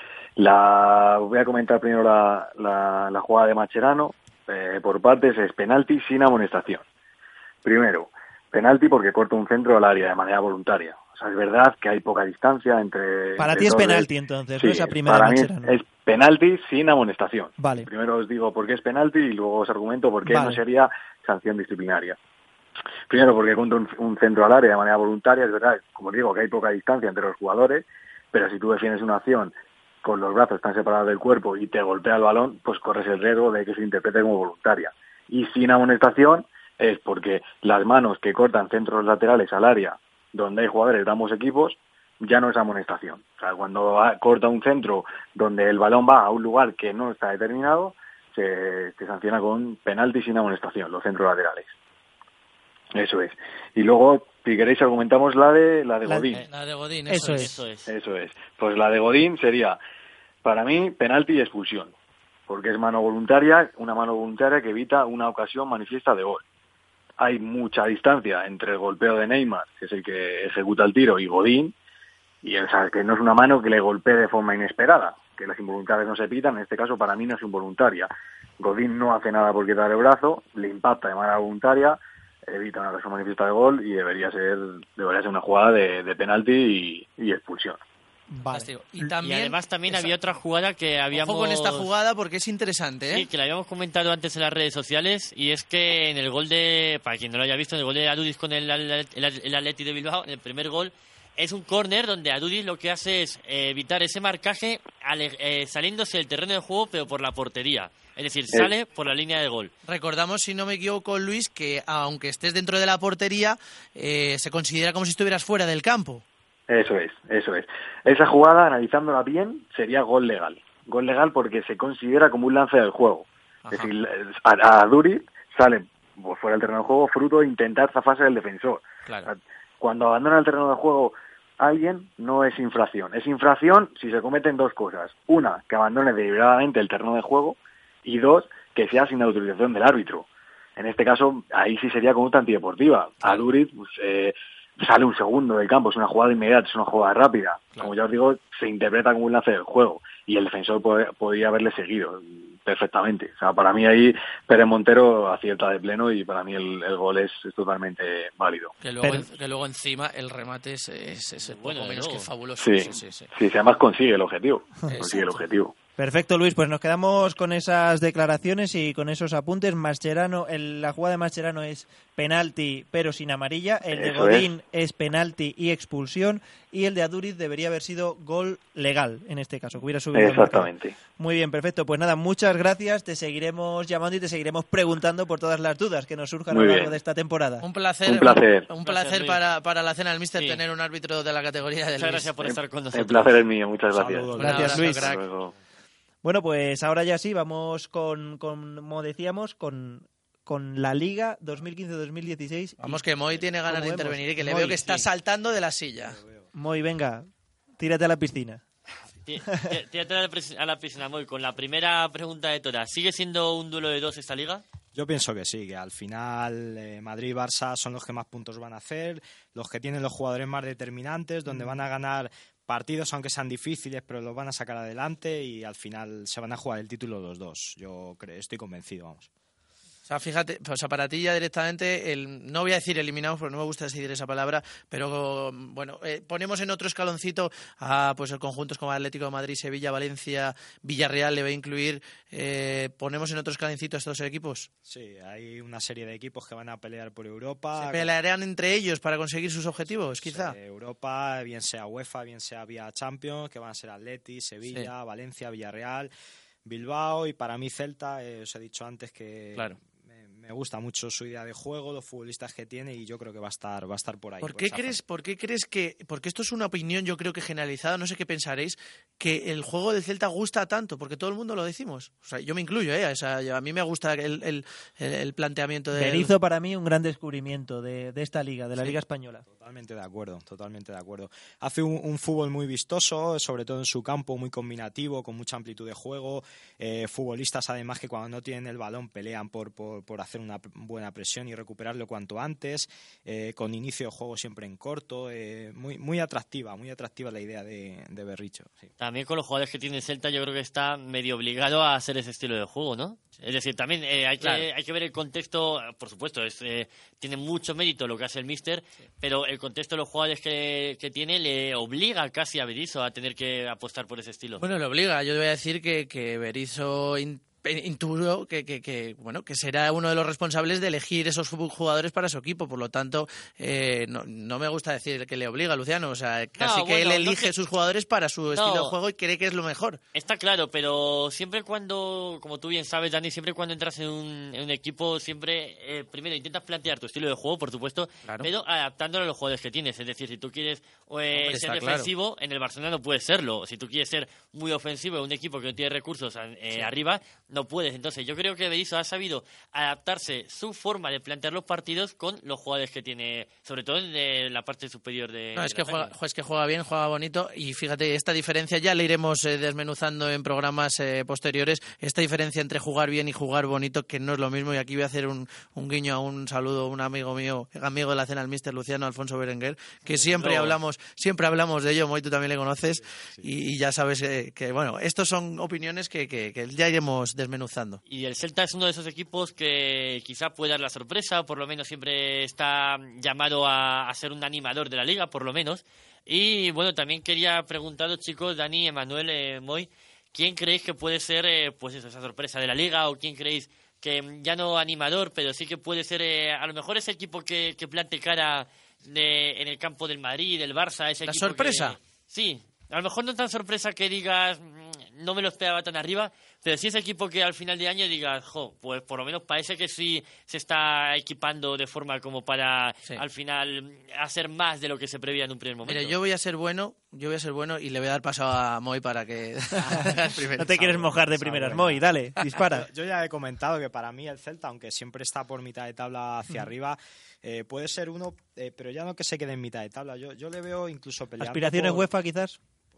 La voy a comentar primero la, la, la jugada de Mascherano. Eh, por partes es penalti sin amonestación. Primero, penalti porque corta un centro al área de manera voluntaria. O sea, es verdad que hay poca distancia entre... Para entre ti es torres. Penalti entonces, sí, ¿no? Esa primera para mí Mascherano. es penalti sin amonestación. Vale. Primero os digo por qué es penalti y luego os argumento por qué Vale. no sería sanción disciplinaria. Primero porque contra un, un centro al área de manera voluntaria, es verdad, como digo, que hay poca distancia entre los jugadores, pero si tú defiendes una acción con los brazos tan separados del cuerpo y te golpea el balón, pues corres el riesgo de que se interprete como voluntaria. Y sin amonestación es porque las manos que cortan centros laterales al área donde hay jugadores de ambos equipos, ya no es amonestación. O sea, cuando va, corta un centro donde el balón va a un lugar que no está determinado, se, se sanciona con penalti sin amonestación, los centros laterales. Eso es. Y luego, si queréis, argumentamos la de la de La, Godín. eh, la de Godín, eso, Eso es. es. Eso es. Eso es. Pues la de Godín sería, para mí, penalti y expulsión. Porque es mano voluntaria, una mano voluntaria que evita una ocasión manifiesta de gol. Hay mucha distancia entre el golpeo de Neymar, que es el que ejecuta el tiro, y Godín, y o sea, que no es una mano que le golpee de forma inesperada, que las involuntarias no se pitan. En este caso, para mí, no es involuntaria. Godín no hace nada por quitar el brazo, le impacta de manera voluntaria, evita una ocasión manifiesta de gol y debería ser debería ser una jugada de, de penalti y, y expulsión. Vale. Y, también, y además también esa, había otra jugada que habíamos... Ojo con esta jugada porque es interesante, ¿eh? Sí, que la habíamos comentado antes en las redes sociales, y es que en el gol de... Para quien no lo haya visto, en el gol de Adudis con el, el, el Atleti de Bilbao, en el primer gol, es un córner donde Adudis lo que hace es eh, evitar ese marcaje ale, eh, saliéndose del terreno de juego, pero por la portería. Es decir, sale eh. por la línea de gol. Recordamos, si no me equivoco, Luis, que aunque estés dentro de la portería, eh, se considera como si estuvieras fuera del campo. Eso es, eso es. Esa jugada, analizándola bien, sería gol legal. Gol legal porque se considera como un lance del juego. Ajá. Es decir, a, a Duriz sale por fuera del terreno de juego fruto de intentar zafarse del defensor. Claro. Cuando abandona el terreno de juego alguien, no es infracción. Es infracción si se cometen dos cosas. Una, que abandone deliberadamente el terreno de juego, y dos, que sea sin la autorización del árbitro. En este caso, ahí sí sería conducta antideportiva. A Duriz, pues, eh, sale un segundo del campo, es una jugada inmediata, es una jugada rápida. Claro. Como ya os digo, se interpreta como un lance del juego y el defensor puede, podría haberle seguido perfectamente. O sea, para mí ahí Pérez Montero acierta de pleno y para mí el, el gol es, es totalmente válido. Que luego, Pero... que luego encima el remate es, es, es bueno, poco menos no. que fabuloso. Sí, sí, sí, sí. sí, además consigue el objetivo. Consigue el objetivo. Perfecto, Luis, pues nos quedamos con esas declaraciones y con esos apuntes. Mascherano, el, la jugada de Mascherano es penalti pero sin amarilla, el de Eso Godín es. es penalti y expulsión, y el de Aduriz debería haber sido gol legal en este caso, que hubiera subido. Exactamente. Muy bien, perfecto. Pues nada, muchas gracias, te seguiremos llamando y te seguiremos preguntando por todas las dudas que nos surjan Muy a lo largo bien. de esta temporada. Un placer. Un placer. Un, un placer para, para la cena del míster sí. tener un árbitro de la categoría del Muchas gracias por estar con nosotros. El placer es mío, muchas gracias. Saludos. Gracias, Luis. Hasta luego. Bueno, pues ahora ya sí, vamos con, con como decíamos, con, con la Liga dos mil quince dos mil dieciséis. Vamos, que Moy tiene ganas de vemos? intervenir y que le Moy, veo que está sí. saltando de la silla. Moy, venga, tírate a la piscina. Tírate a la piscina, Moy, con la primera pregunta de todas. ¿Sigue siendo un duelo de dos esta Liga? Yo pienso que sí, que al final eh, Madrid y Barça son los que más puntos van a hacer, los que tienen los jugadores más determinantes, donde van a ganar partidos aunque sean difíciles, pero los van a sacar adelante y al final se van a jugar el título los dos. Yo creo, estoy convencido, vamos. O sea, fíjate, o sea, para ti ya directamente, el, no voy a decir eliminamos porque no me gusta decir esa palabra, pero bueno, eh, ponemos en otro escaloncito a pues el conjuntos como Atlético de Madrid, Sevilla, Valencia, Villarreal, le voy a incluir, eh, ponemos en otro escaloncito a estos equipos. Sí, hay una serie de equipos que van a pelear por Europa. ¿Se pelearán entre ellos para conseguir sus objetivos, quizá? Sí, Europa, bien sea UEFA, bien sea vía Champions, que van a ser Atleti, Sevilla, sí. Valencia, Villarreal, Bilbao y para mí Celta, eh, os he dicho antes que... Claro. Me gusta mucho su idea de juego, los futbolistas que tiene y yo creo que va a estar va a estar por ahí. ¿Por por qué crees, por qué crees que, porque esto es una opinión yo creo que generalizada, no sé qué pensaréis, que el juego del Celta gusta tanto? Porque todo el mundo lo decimos. O sea, yo me incluyo, ¿eh? O sea, a mí me gusta el, el, el, el planteamiento de... Berizzo para mí un gran descubrimiento de, de esta liga, de la sí. Liga Española. Totalmente de acuerdo, totalmente de acuerdo. Hace un, un fútbol muy vistoso, sobre todo en su campo, muy combinativo, con mucha amplitud de juego. Eh, futbolistas además que cuando no tienen el balón pelean por, por, por hacer una buena presión y recuperarlo cuanto antes, eh, con inicio de juego siempre en corto, eh, muy muy atractiva, muy atractiva la idea de, de Berricho. Sí. También con los jugadores que tiene el Celta yo creo que está medio obligado a hacer ese estilo de juego, ¿no? Sí. Es decir, también eh, hay, claro. que, hay que ver el contexto, por supuesto, es, eh, tiene mucho mérito lo que hace el míster, sí. pero el contexto de los jugadores que, que tiene le obliga casi a Berizzo a tener que apostar por ese estilo. Bueno, le obliga, yo te voy a decir que, que Berizzo... In... intuyo que, que, que bueno que será uno de los responsables de elegir esos jugadores para su equipo, por lo tanto eh, no, no me gusta decir que le obliga a Luciano, o sea, casi no, que bueno, él elige no que... sus jugadores para su no, estilo de juego y cree que es lo mejor. Está claro, pero siempre cuando, como tú bien sabes, Dani, siempre cuando entras en un, en un equipo, siempre eh, primero intentas plantear tu estilo de juego, por supuesto, claro. pero adaptándolo a los jugadores que tienes, es decir, si tú quieres eh, Hombre, ser defensivo, claro. en el Barcelona no puedes serlo, si tú quieres ser muy ofensivo en un equipo que no tiene recursos eh, sí. arriba, no puedes. Entonces yo creo que Berizzo ha sabido adaptarse su forma de plantear los partidos con los jugadores que tiene, sobre todo en la parte superior de... No, es, de que juega, es que juega bien, juega bonito y fíjate, esta diferencia ya la iremos eh, desmenuzando en programas eh, posteriores, esta diferencia entre jugar bien y jugar bonito, que no es lo mismo, y aquí voy a hacer un, un guiño a un saludo a un amigo mío, amigo de la cena, el míster Luciano, Alfonso Berenguer, que siempre no. hablamos siempre hablamos de ello, Moy, tú también le conoces, sí, sí. Y, y ya sabes eh, que, bueno, estos son opiniones que, que, que ya iremos desmenuzando. Y el Celta es uno de esos equipos que quizá puede dar la sorpresa, por lo menos siempre está llamado a, a ser un animador de la liga, por lo menos. Y bueno, también quería preguntaros, chicos, Dani, Emanuel, eh, Moy, ¿quién creéis que puede ser eh, pues eso, esa sorpresa de la liga? ¿O quién creéis que ya no animador, pero sí que puede ser eh, a lo mejor ese equipo que, que plante cara de, en el campo del Madrid, del Barça? Ese ¿La equipo sorpresa? Que, sí, a lo mejor no tan sorpresa que digas no me lo esperaba tan arriba, pero sí ese equipo que al final de año digas, jo, pues por lo menos parece que sí se está equipando de forma como para sí. al final hacer más de lo que se preveía en un primer momento. Mira, yo voy a ser bueno, yo voy a ser bueno y le voy a dar paso a Moy para que... No te quieres mojar de primeras, Moy, dale, dispara. Yo ya he comentado que para mí el Celta, aunque siempre está por mitad de tabla hacia mm. arriba, eh, puede ser uno, eh, pero ya no que se quede en mitad de tabla. Yo, yo le veo incluso peleando ¿Aspiraciones por, UEFA quizás?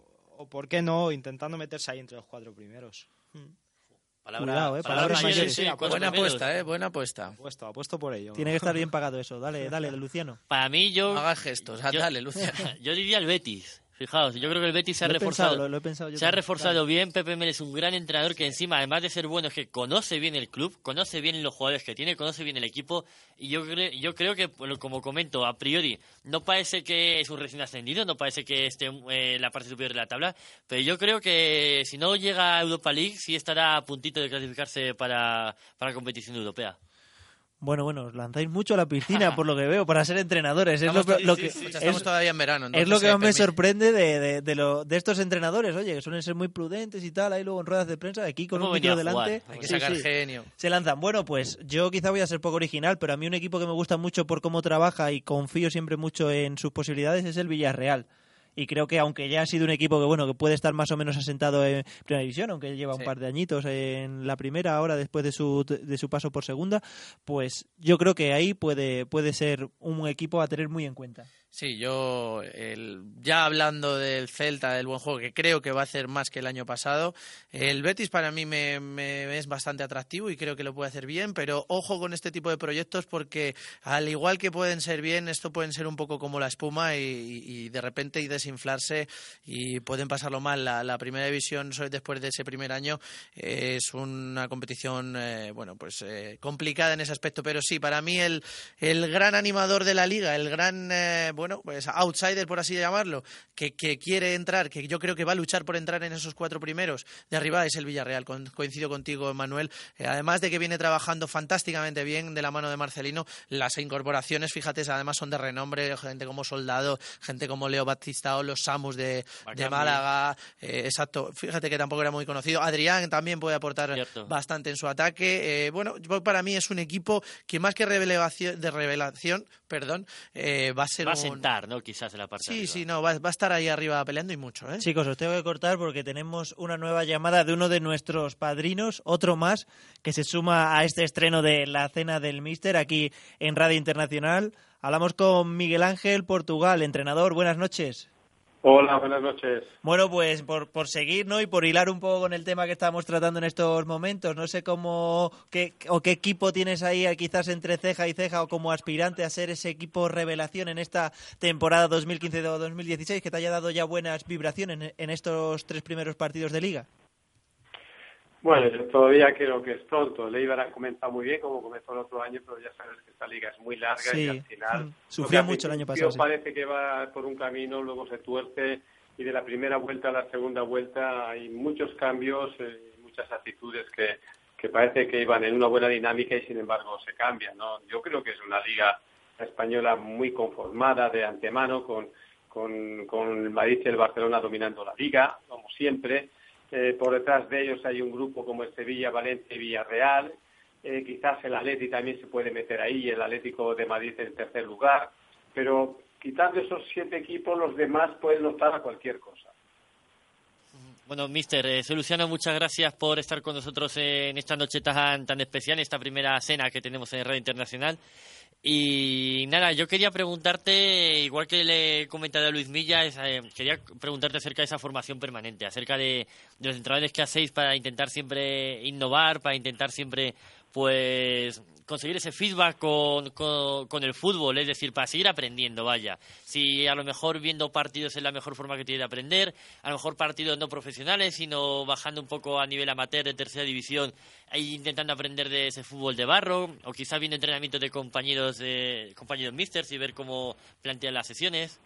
O por qué no, intentando meterse ahí entre los cuatro primeros. Mm. Palabra, Cuidado, eh, palabras mayores. Sí, sí, buena apuesta, eh, buena apuesta. Apuesto, apuesto por ello. Tiene que estar bien pagado eso. Dale, dale, Luciano. Para mí yo... No hagas gestos, yo, dale, Luciano. Yo diría el Betis. Fijaos, yo creo que el Betis se ha lo reforzado, pensado, lo, lo he pensado yo se ha también. reforzado Claro. bien. Pepe Mel es un gran entrenador que encima, además de ser bueno, es que conoce bien el club, conoce bien los jugadores que tiene, conoce bien el equipo. Y yo, cre yo creo que, como comento, a priori, no parece que es un recién ascendido, no parece que esté en eh, la parte superior de la tabla, pero yo creo que si no llega a Europa League, sí estará a puntito de clasificarse para, para la competición europea. Bueno, bueno, os lanzáis mucho a la piscina por lo que veo para ser entrenadores. Es estamos, lo, lo sí, que sí, sí, estamos es, todavía en verano. Es lo que más me sorprende de, de, de, lo, de estos entrenadores, oye, que suelen ser muy prudentes y tal, ahí luego en ruedas de prensa, aquí con un micro delante. Hay que sacar sí, sí, genio. Se lanzan. Bueno, pues yo quizá voy a ser poco original, pero a mí un equipo que me gusta mucho por cómo trabaja y confío siempre mucho en sus posibilidades es el Villarreal. Y creo que aunque ya ha sido un equipo que bueno que puede estar más o menos asentado en primera división, aunque lleva sí. un par de añitos en la primera ahora después de su de su paso por segunda, pues yo creo que ahí puede puede ser un equipo a tener muy en cuenta. Sí, yo el, ya hablando del Celta, del buen juego, que creo que va a hacer más que el año pasado, el Betis para mí me, me es bastante atractivo y creo que lo puede hacer bien, pero ojo con este tipo de proyectos porque al igual que pueden ser bien, esto pueden ser un poco como la espuma y, y de repente y desinflarse y pueden pasarlo mal. La, la primera división después de ese primer año eh, es una competición eh, bueno pues eh, complicada en ese aspecto, pero sí, para mí el, el gran animador de la liga, el gran eh, bueno, pues outsider, por así llamarlo, que, que quiere entrar, que yo creo que va a luchar por entrar en esos cuatro primeros de arriba, es el Villarreal. Con, coincido contigo, Manuel. Eh, además de que viene trabajando fantásticamente bien de la mano de Marcelino, las incorporaciones, fíjate, además son de renombre, gente como Soldado, gente como Leo Batistao, los Samus de, de Málaga, eh, exacto, fíjate que tampoco era muy conocido. Adrián también puede aportar Cierto. bastante en su ataque. Eh, bueno, para mí es un equipo que más que revelación, de revelación, perdón, eh, va a ser va a un... sentar, ¿no? Quizás en la parte Sí, arriba. sí, no, va, va a estar ahí arriba peleando y mucho, ¿eh? Chicos, os tengo que cortar porque tenemos una nueva llamada de uno de nuestros padrinos, otro más, que se suma a este estreno de La Cena del Míster aquí en Radio Internacional. Hablamos con Miguel Ángel Portugal, entrenador. Buenas noches. Hola, buenas noches. Bueno, pues por, por seguir, ¿no? Y por hilar un poco con el tema que estamos tratando en estos momentos, no sé cómo qué, o qué equipo tienes ahí quizás entre ceja y ceja o como aspirante a ser ese equipo revelación en esta temporada dos mil quince dos mil dieciséis que te haya dado ya buenas vibraciones en, en estos tres primeros partidos de Liga. Bueno, yo todavía creo que es pronto. Le iban a comenzar muy bien como comenzó el otro año, pero ya sabes que esta liga es muy larga sí. y al final... Mm. Sufrió mucho el año pasado. Sí. Parece que va por un camino, luego se tuerce y de la primera vuelta a la segunda vuelta hay muchos cambios, eh, muchas actitudes que, que parece que iban en una buena dinámica y sin embargo se cambian, ¿no? Yo creo que es una liga española muy conformada de antemano con, con, con el Madrid y el Barcelona dominando la liga, como siempre. Eh, por detrás de ellos hay un grupo como el Sevilla, Valencia y Villarreal. Eh, quizás el Atleti también se puede meter ahí, el Atlético de Madrid en tercer lugar. Pero quitando esos siete equipos, los demás pueden optar a cualquier cosa. Bueno, mister, eh, soy Luciano, muchas gracias por estar con nosotros en esta noche tan, tan especial, esta primera cena que tenemos en Radio Internacional. Y nada, yo quería preguntarte, igual que le he comentado a Luis Milla, es, eh, quería preguntarte acerca de esa formación permanente, acerca de, de los entrenadores que hacéis para intentar siempre innovar, para intentar siempre pues conseguir ese feedback con, con, con el fútbol, es decir, para seguir aprendiendo, vaya. Si a lo mejor viendo partidos es la mejor forma que tiene de aprender, a lo mejor partidos no profesionales, sino bajando un poco a nivel amateur de tercera división e intentando aprender de ese fútbol de barro, o quizás viendo entrenamientos de compañeros de compañeros misters y ver cómo plantean las sesiones.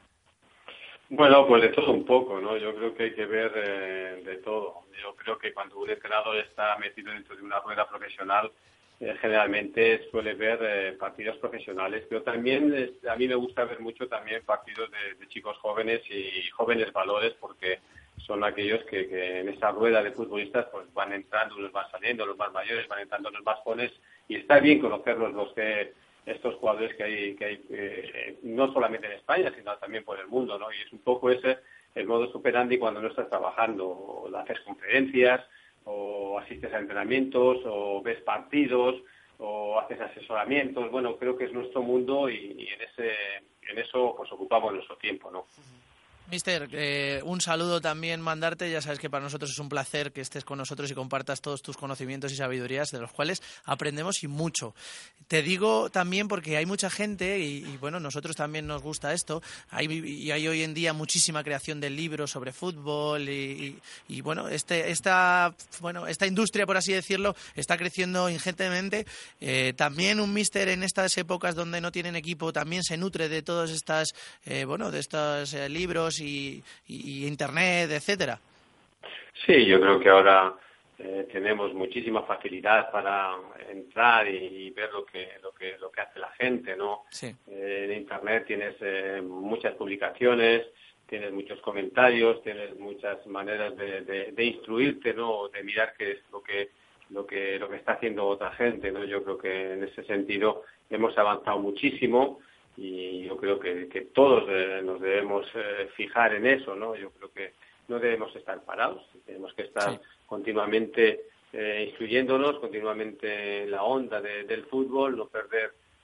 Bueno, pues de todo un poco, ¿no? Yo creo que hay que ver eh, de todo. Yo creo que cuando un entrenador está metido dentro de una rueda profesional, eh, generalmente suele ver eh, partidos profesionales, pero también es, a mí me gusta ver mucho también partidos de, de chicos jóvenes y jóvenes valores, porque son aquellos que, que en esa rueda de futbolistas pues van entrando, los van saliendo, los más mayores, van entrando los más jóvenes, y está bien conocerlos los que estos jugadores que hay, que hay eh, no solamente en España, sino también por el mundo, ¿no? Y es un poco ese el modus operandi cuando no estás trabajando, o haces conferencias, o asistes a entrenamientos, o ves partidos, o haces asesoramientos. Bueno, creo que es nuestro mundo y, y en ese en eso pues ocupamos nuestro tiempo, ¿no? Mister, eh, un saludo también mandarte. Ya sabes que para nosotros es un placer que estés con nosotros y compartas todos tus conocimientos y sabidurías, de los cuales aprendemos y mucho. Te digo también porque hay mucha gente, y, y bueno, nosotros también nos gusta esto, hay, y hay hoy en día muchísima creación de libros sobre fútbol y, y, y bueno, este, esta, bueno, esta industria, por así decirlo, está creciendo ingentemente. Eh, también un mister en estas épocas donde no tienen equipo también se nutre de todos estas, eh, bueno, de estos eh, libros Y, y internet, etcétera. Sí, yo creo que ahora eh, tenemos muchísima facilidad para entrar y, y ver lo que lo que lo que hace la gente, ¿no? Sí. Eh, en internet tienes eh, muchas publicaciones, tienes muchos comentarios, tienes muchas maneras de, de, de instruirte, ¿no? De mirar qué es lo que lo que lo que está haciendo otra gente, ¿no? Yo creo que en ese sentido hemos avanzado muchísimo. Y yo creo que, que todos eh, nos debemos eh, fijar en eso, ¿no? Yo creo que no debemos estar parados, tenemos que estar sí. continuamente eh, instruyéndonos, continuamente en la onda de, del fútbol, no perder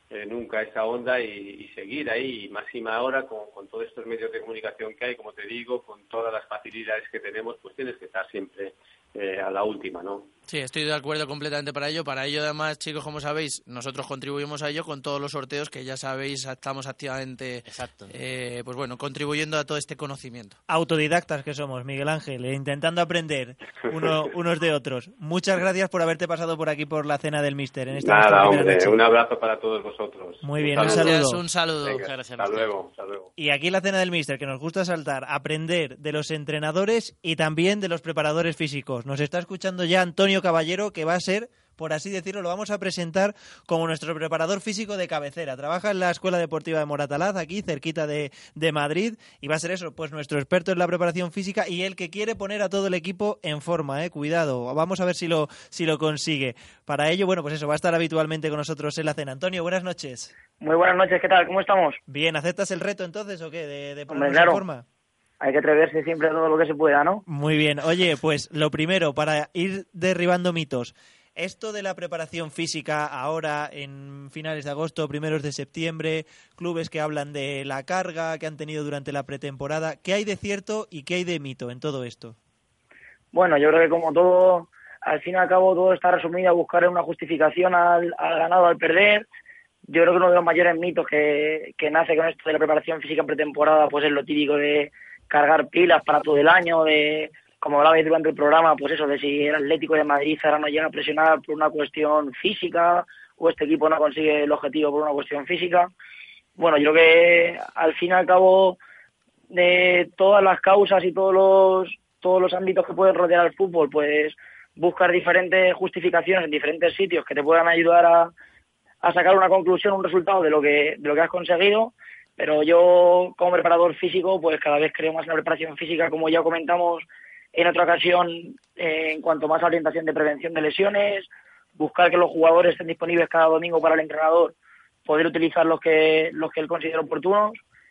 eh, nunca esa onda y, y seguir ahí, y máxima ahora con, con todos estos medios de comunicación que hay, como te digo, con todas las facilidades que tenemos, pues tienes que estar siempre eh, a la última, ¿no? Sí, estoy de acuerdo completamente para ello. Para ello, además, chicos, como sabéis, nosotros contribuimos a ello con todos los sorteos que ya sabéis, estamos activamente, eh, pues bueno, contribuyendo a todo este conocimiento. Autodidactas que somos, Miguel Ángel, eh, intentando aprender uno, unos de otros. Muchas gracias por haberte pasado por aquí por la cena del Míster. En esta Nada, primera hombre, noche. un abrazo para todos vosotros. Muy bien, un un saludo. saludo. Un saludo. Venga, Gracias, hasta luego, hasta luego. Y aquí en la cena del Míster, que nos gusta saltar, aprender de los entrenadores y también de los preparadores físicos. Nos está escuchando ya Antonio Caballero, que va a ser, por así decirlo, lo vamos a presentar como nuestro preparador físico de cabecera. Trabaja en la Escuela Deportiva de Moratalaz, aquí cerquita de, de Madrid, y va a ser eso, pues nuestro experto en la preparación física y el que quiere poner a todo el equipo en forma, eh, cuidado, vamos a ver si lo, si lo consigue. Para ello, bueno, pues eso, va a estar habitualmente con nosotros en la cena. Antonio, buenas noches. Muy buenas noches, ¿qué tal? ¿Cómo estamos? Bien, ¿aceptas el reto entonces o qué? ¿De, de ponernos Hombre, claro. en forma? Hay que atreverse siempre a todo lo que se pueda, ¿no? Muy bien. Oye, pues lo primero, para ir derribando mitos, esto de la preparación física ahora en finales de agosto, primeros de septiembre, clubes que hablan de la carga que han tenido durante la pretemporada, ¿qué hay de cierto y qué hay de mito en todo esto? Bueno, yo creo que como todo, al fin y al cabo todo está resumido a buscar una justificación al, al ganado al perder. Yo creo que uno de los mayores mitos que, que nace con esto de la preparación física en pretemporada pues es lo típico de cargar pilas para todo el año, de, como hablabais durante el programa, pues eso, de si el Atlético de Madrid ahora no llega a presionar por una cuestión física o este equipo no consigue el objetivo por una cuestión física. Bueno, yo creo que al fin y al cabo de todas las causas y todos los todos los ámbitos que pueden rodear al fútbol, pues buscar diferentes justificaciones en diferentes sitios que te puedan ayudar a, a sacar una conclusión, un resultado de lo que de lo que has conseguido. Pero yo, como preparador físico, pues cada vez creo más en la preparación física, como ya comentamos en otra ocasión, eh, en cuanto más a orientación de prevención de lesiones, buscar que los jugadores estén disponibles cada domingo para el entrenador, poder utilizar los que los que él considera oportunos,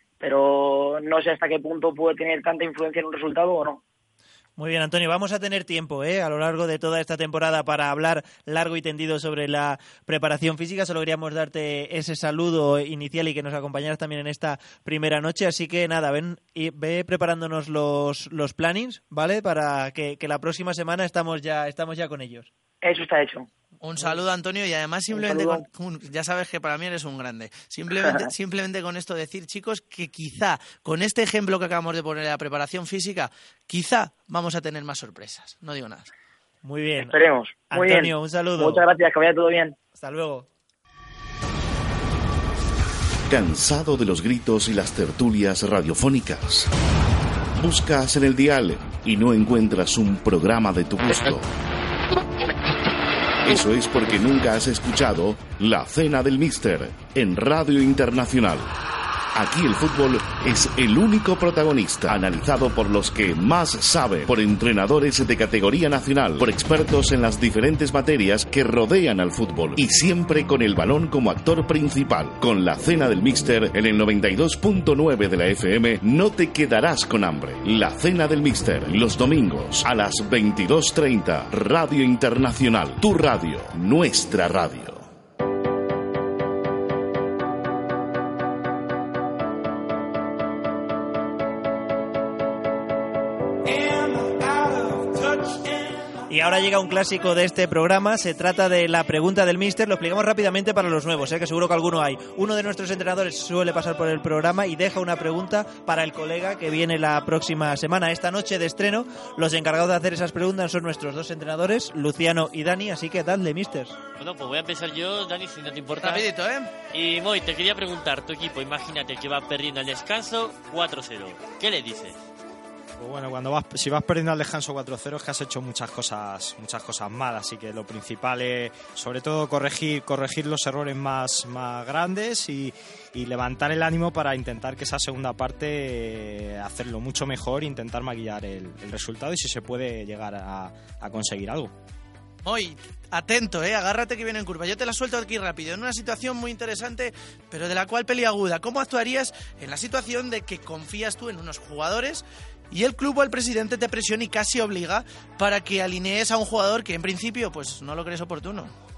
pero no sé hasta qué punto puede tener tanta influencia en un resultado o no. Muy bien, Antonio, vamos a tener tiempo ¿eh? a lo largo de toda esta temporada para hablar largo y tendido sobre la preparación física. Solo queríamos darte ese saludo inicial y que nos acompañaras también en esta primera noche. Así que nada, ven y ve preparándonos los, los plannings, ¿vale? Para que, que la próxima semana estamos ya, estamos ya con ellos. Eso está hecho. Un saludo, Antonio, y además simplemente, con, con, ya sabes que para mí eres un grande, simplemente simplemente con esto decir, chicos, que quizá con este ejemplo que acabamos de poner de la preparación física, quizá vamos a tener más sorpresas, no digo nada. Muy bien. Esperemos. Muy Antonio, bien. Un saludo. Muchas gracias, que vaya todo bien. Hasta luego. ¿Cansado de los gritos y las tertulias radiofónicas? Buscas en el dial y no encuentras un programa de tu gusto. Eso es porque nunca has escuchado La Cena del Míster en Radio Internacional. Aquí el fútbol es el único protagonista, analizado por los que más saben, por entrenadores de categoría nacional, por expertos en las diferentes materias que rodean al fútbol, y siempre con el balón como actor principal. Con La Cena del Míster en el noventa y dos punto nueve de la F M no te quedarás con hambre. La Cena del Míster, los domingos a las veintidós treinta, Radio Internacional, tu radio, nuestra radio. Y ahora llega un clásico de este programa, se trata de la pregunta del míster, lo explicamos rápidamente para los nuevos, ¿eh? Que seguro que alguno hay. Uno de nuestros entrenadores suele pasar por el programa y deja una pregunta para el colega que viene la próxima semana. Esta noche de estreno, los encargados de hacer esas preguntas son nuestros dos entrenadores, Luciano y Dani, así que dadle, míster. Bueno, pues voy a empezar yo, Dani, si no te importa. Rapidito, ¿eh? Y Moy, te quería preguntar, tu equipo, imagínate que va perdiendo al descanso cuatro cero. ¿Qué le dices? Pues bueno, cuando vas, si vas perdiendo al descanso cuatro cero es que has hecho muchas cosas, muchas cosas mal, así que lo principal es, sobre todo, corregir, corregir los errores más, más grandes y, y levantar el ánimo para intentar que esa segunda parte eh, hacerlo mucho mejor e intentar maquillar el, el resultado y si se puede llegar a, a conseguir algo. Moy, atento, eh, agárrate que viene en curva. Yo te la suelto aquí rápido, en una situación muy interesante, pero de la cual peliaguda. ¿Cómo actuarías en la situación de que confías tú en unos jugadores y el club o el presidente te presiona y casi obliga para que alinees a un jugador que en principio pues no lo crees oportuno?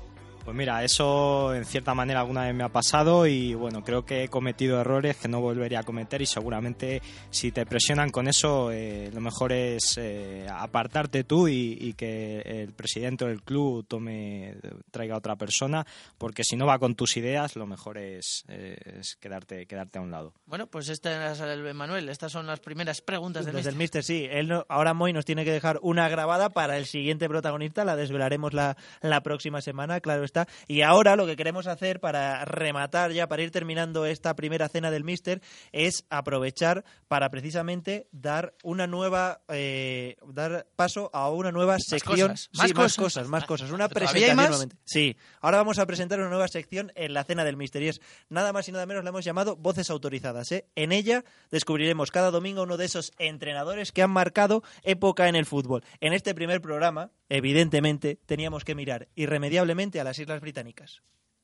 Pues mira, eso en cierta manera alguna vez me ha pasado y bueno, creo que he cometido errores que no volvería a cometer y seguramente si te presionan con eso, eh, lo mejor es eh, apartarte tú y, y que el presidente del club tome traiga a otra persona, porque si no va con tus ideas, lo mejor es, eh, es quedarte quedarte a un lado. Bueno, pues este es el Manuel, estas son las primeras preguntas del Desde míster. el míster, sí. Él no, ahora Moy nos tiene que dejar una grabada para el siguiente protagonista, la desvelaremos la, la próxima semana, claro está. Y ahora lo que queremos hacer para rematar ya, para ir terminando esta primera cena del míster, es aprovechar para precisamente dar una nueva, eh, dar paso a una nueva sección. Cosas, sí, más, más cosas. cosas, más cosas. Una ¿Todavía hay presentación más? nuevamente. Sí. Ahora vamos a presentar una nueva sección en la cena del míster y es nada más y nada menos, la hemos llamado Voces Autorizadas. ¿eh? En ella descubriremos cada domingo uno de esos entrenadores que han marcado época en el fútbol. En este primer programa, evidentemente, teníamos que mirar irremediablemente a las Islas Británicas.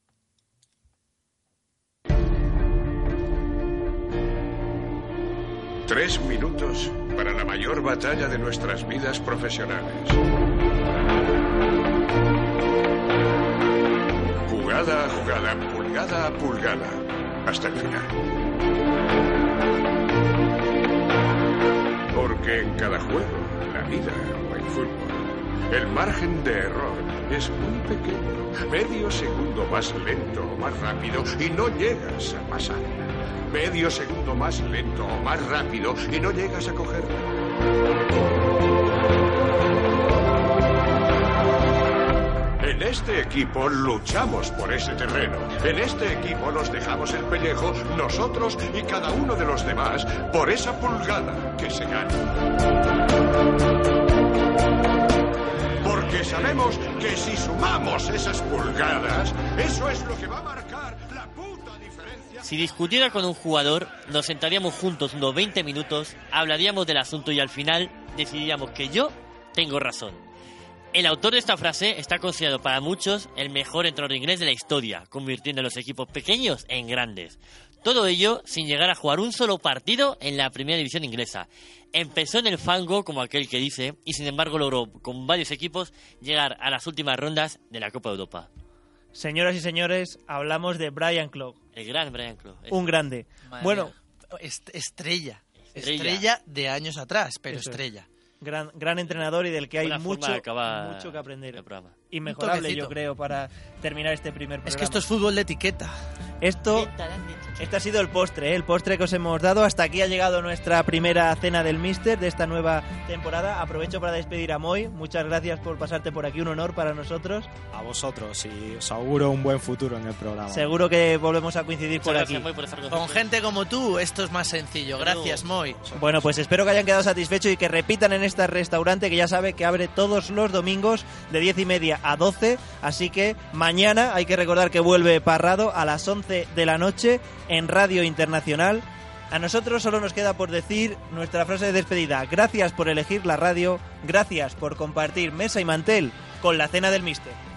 Tres minutos para la mayor batalla de nuestras vidas profesionales. Jugada a jugada, pulgada a pulgada, hasta el final. Porque en cada juego, la vida o el fútbol, el margen de error es muy pequeño. Medio segundo más lento o más rápido y no llegas a pasar. Medio segundo más lento o más rápido y no llegas a cogerla. En este equipo luchamos por ese terreno. En este equipo nos dejamos el pellejo, nosotros y cada uno de los demás, por esa pulgada que se gana. Porque sabemos que si sumamos esas pulgadas, eso es lo que va a marcar la puta diferencia. Si discutiera con un jugador, nos sentaríamos juntos unos veinte minutos, hablaríamos del asunto y al final decidiríamos que yo tengo razón. El autor de esta frase está considerado para muchos el mejor entrenador inglés de la historia, convirtiendo a los equipos pequeños en grandes. Todo ello sin llegar a jugar un solo partido en la primera división inglesa. Empezó en el fango, como aquel que dice, y sin embargo logró con varios equipos llegar a las últimas rondas de la Copa de Europa. Señoras y señores, hablamos de Brian Clough. El gran Brian Clough. Un grande. Madre bueno, mía. Est- estrella. Estrella. Estrella de años atrás, pero Eso es. estrella. Gran, gran entrenador y del que hay Buena forma mucho, de acabar mucho que aprender. el programa. Inmejorable, toquecito. yo creo, para terminar este primer programa. Es que esto es fútbol de etiqueta. Esto, este ha sido el postre, ¿eh? el postre que os hemos dado. Hasta aquí ha llegado nuestra primera cena del míster de esta nueva temporada. Aprovecho para despedir a Moy. Muchas gracias por pasarte por aquí, un honor para nosotros. A vosotros y os auguro un buen futuro en el programa. Seguro que volvemos a coincidir por Muchas aquí. gracias, Moy, por estar con Con nosotros. gente como tú, esto es más sencillo. Gracias, Moy. Bueno, pues espero que hayan quedado satisfechos y que repitan en este restaurante que ya sabe que abre todos los domingos de diez y media a doce. Así que mañana hay que recordar que vuelve Parrado a las once de la noche en Radio Internacional. A nosotros solo nos queda por decir nuestra frase de despedida. Gracias por elegir la radio, gracias por compartir mesa y mantel con la cena del míster.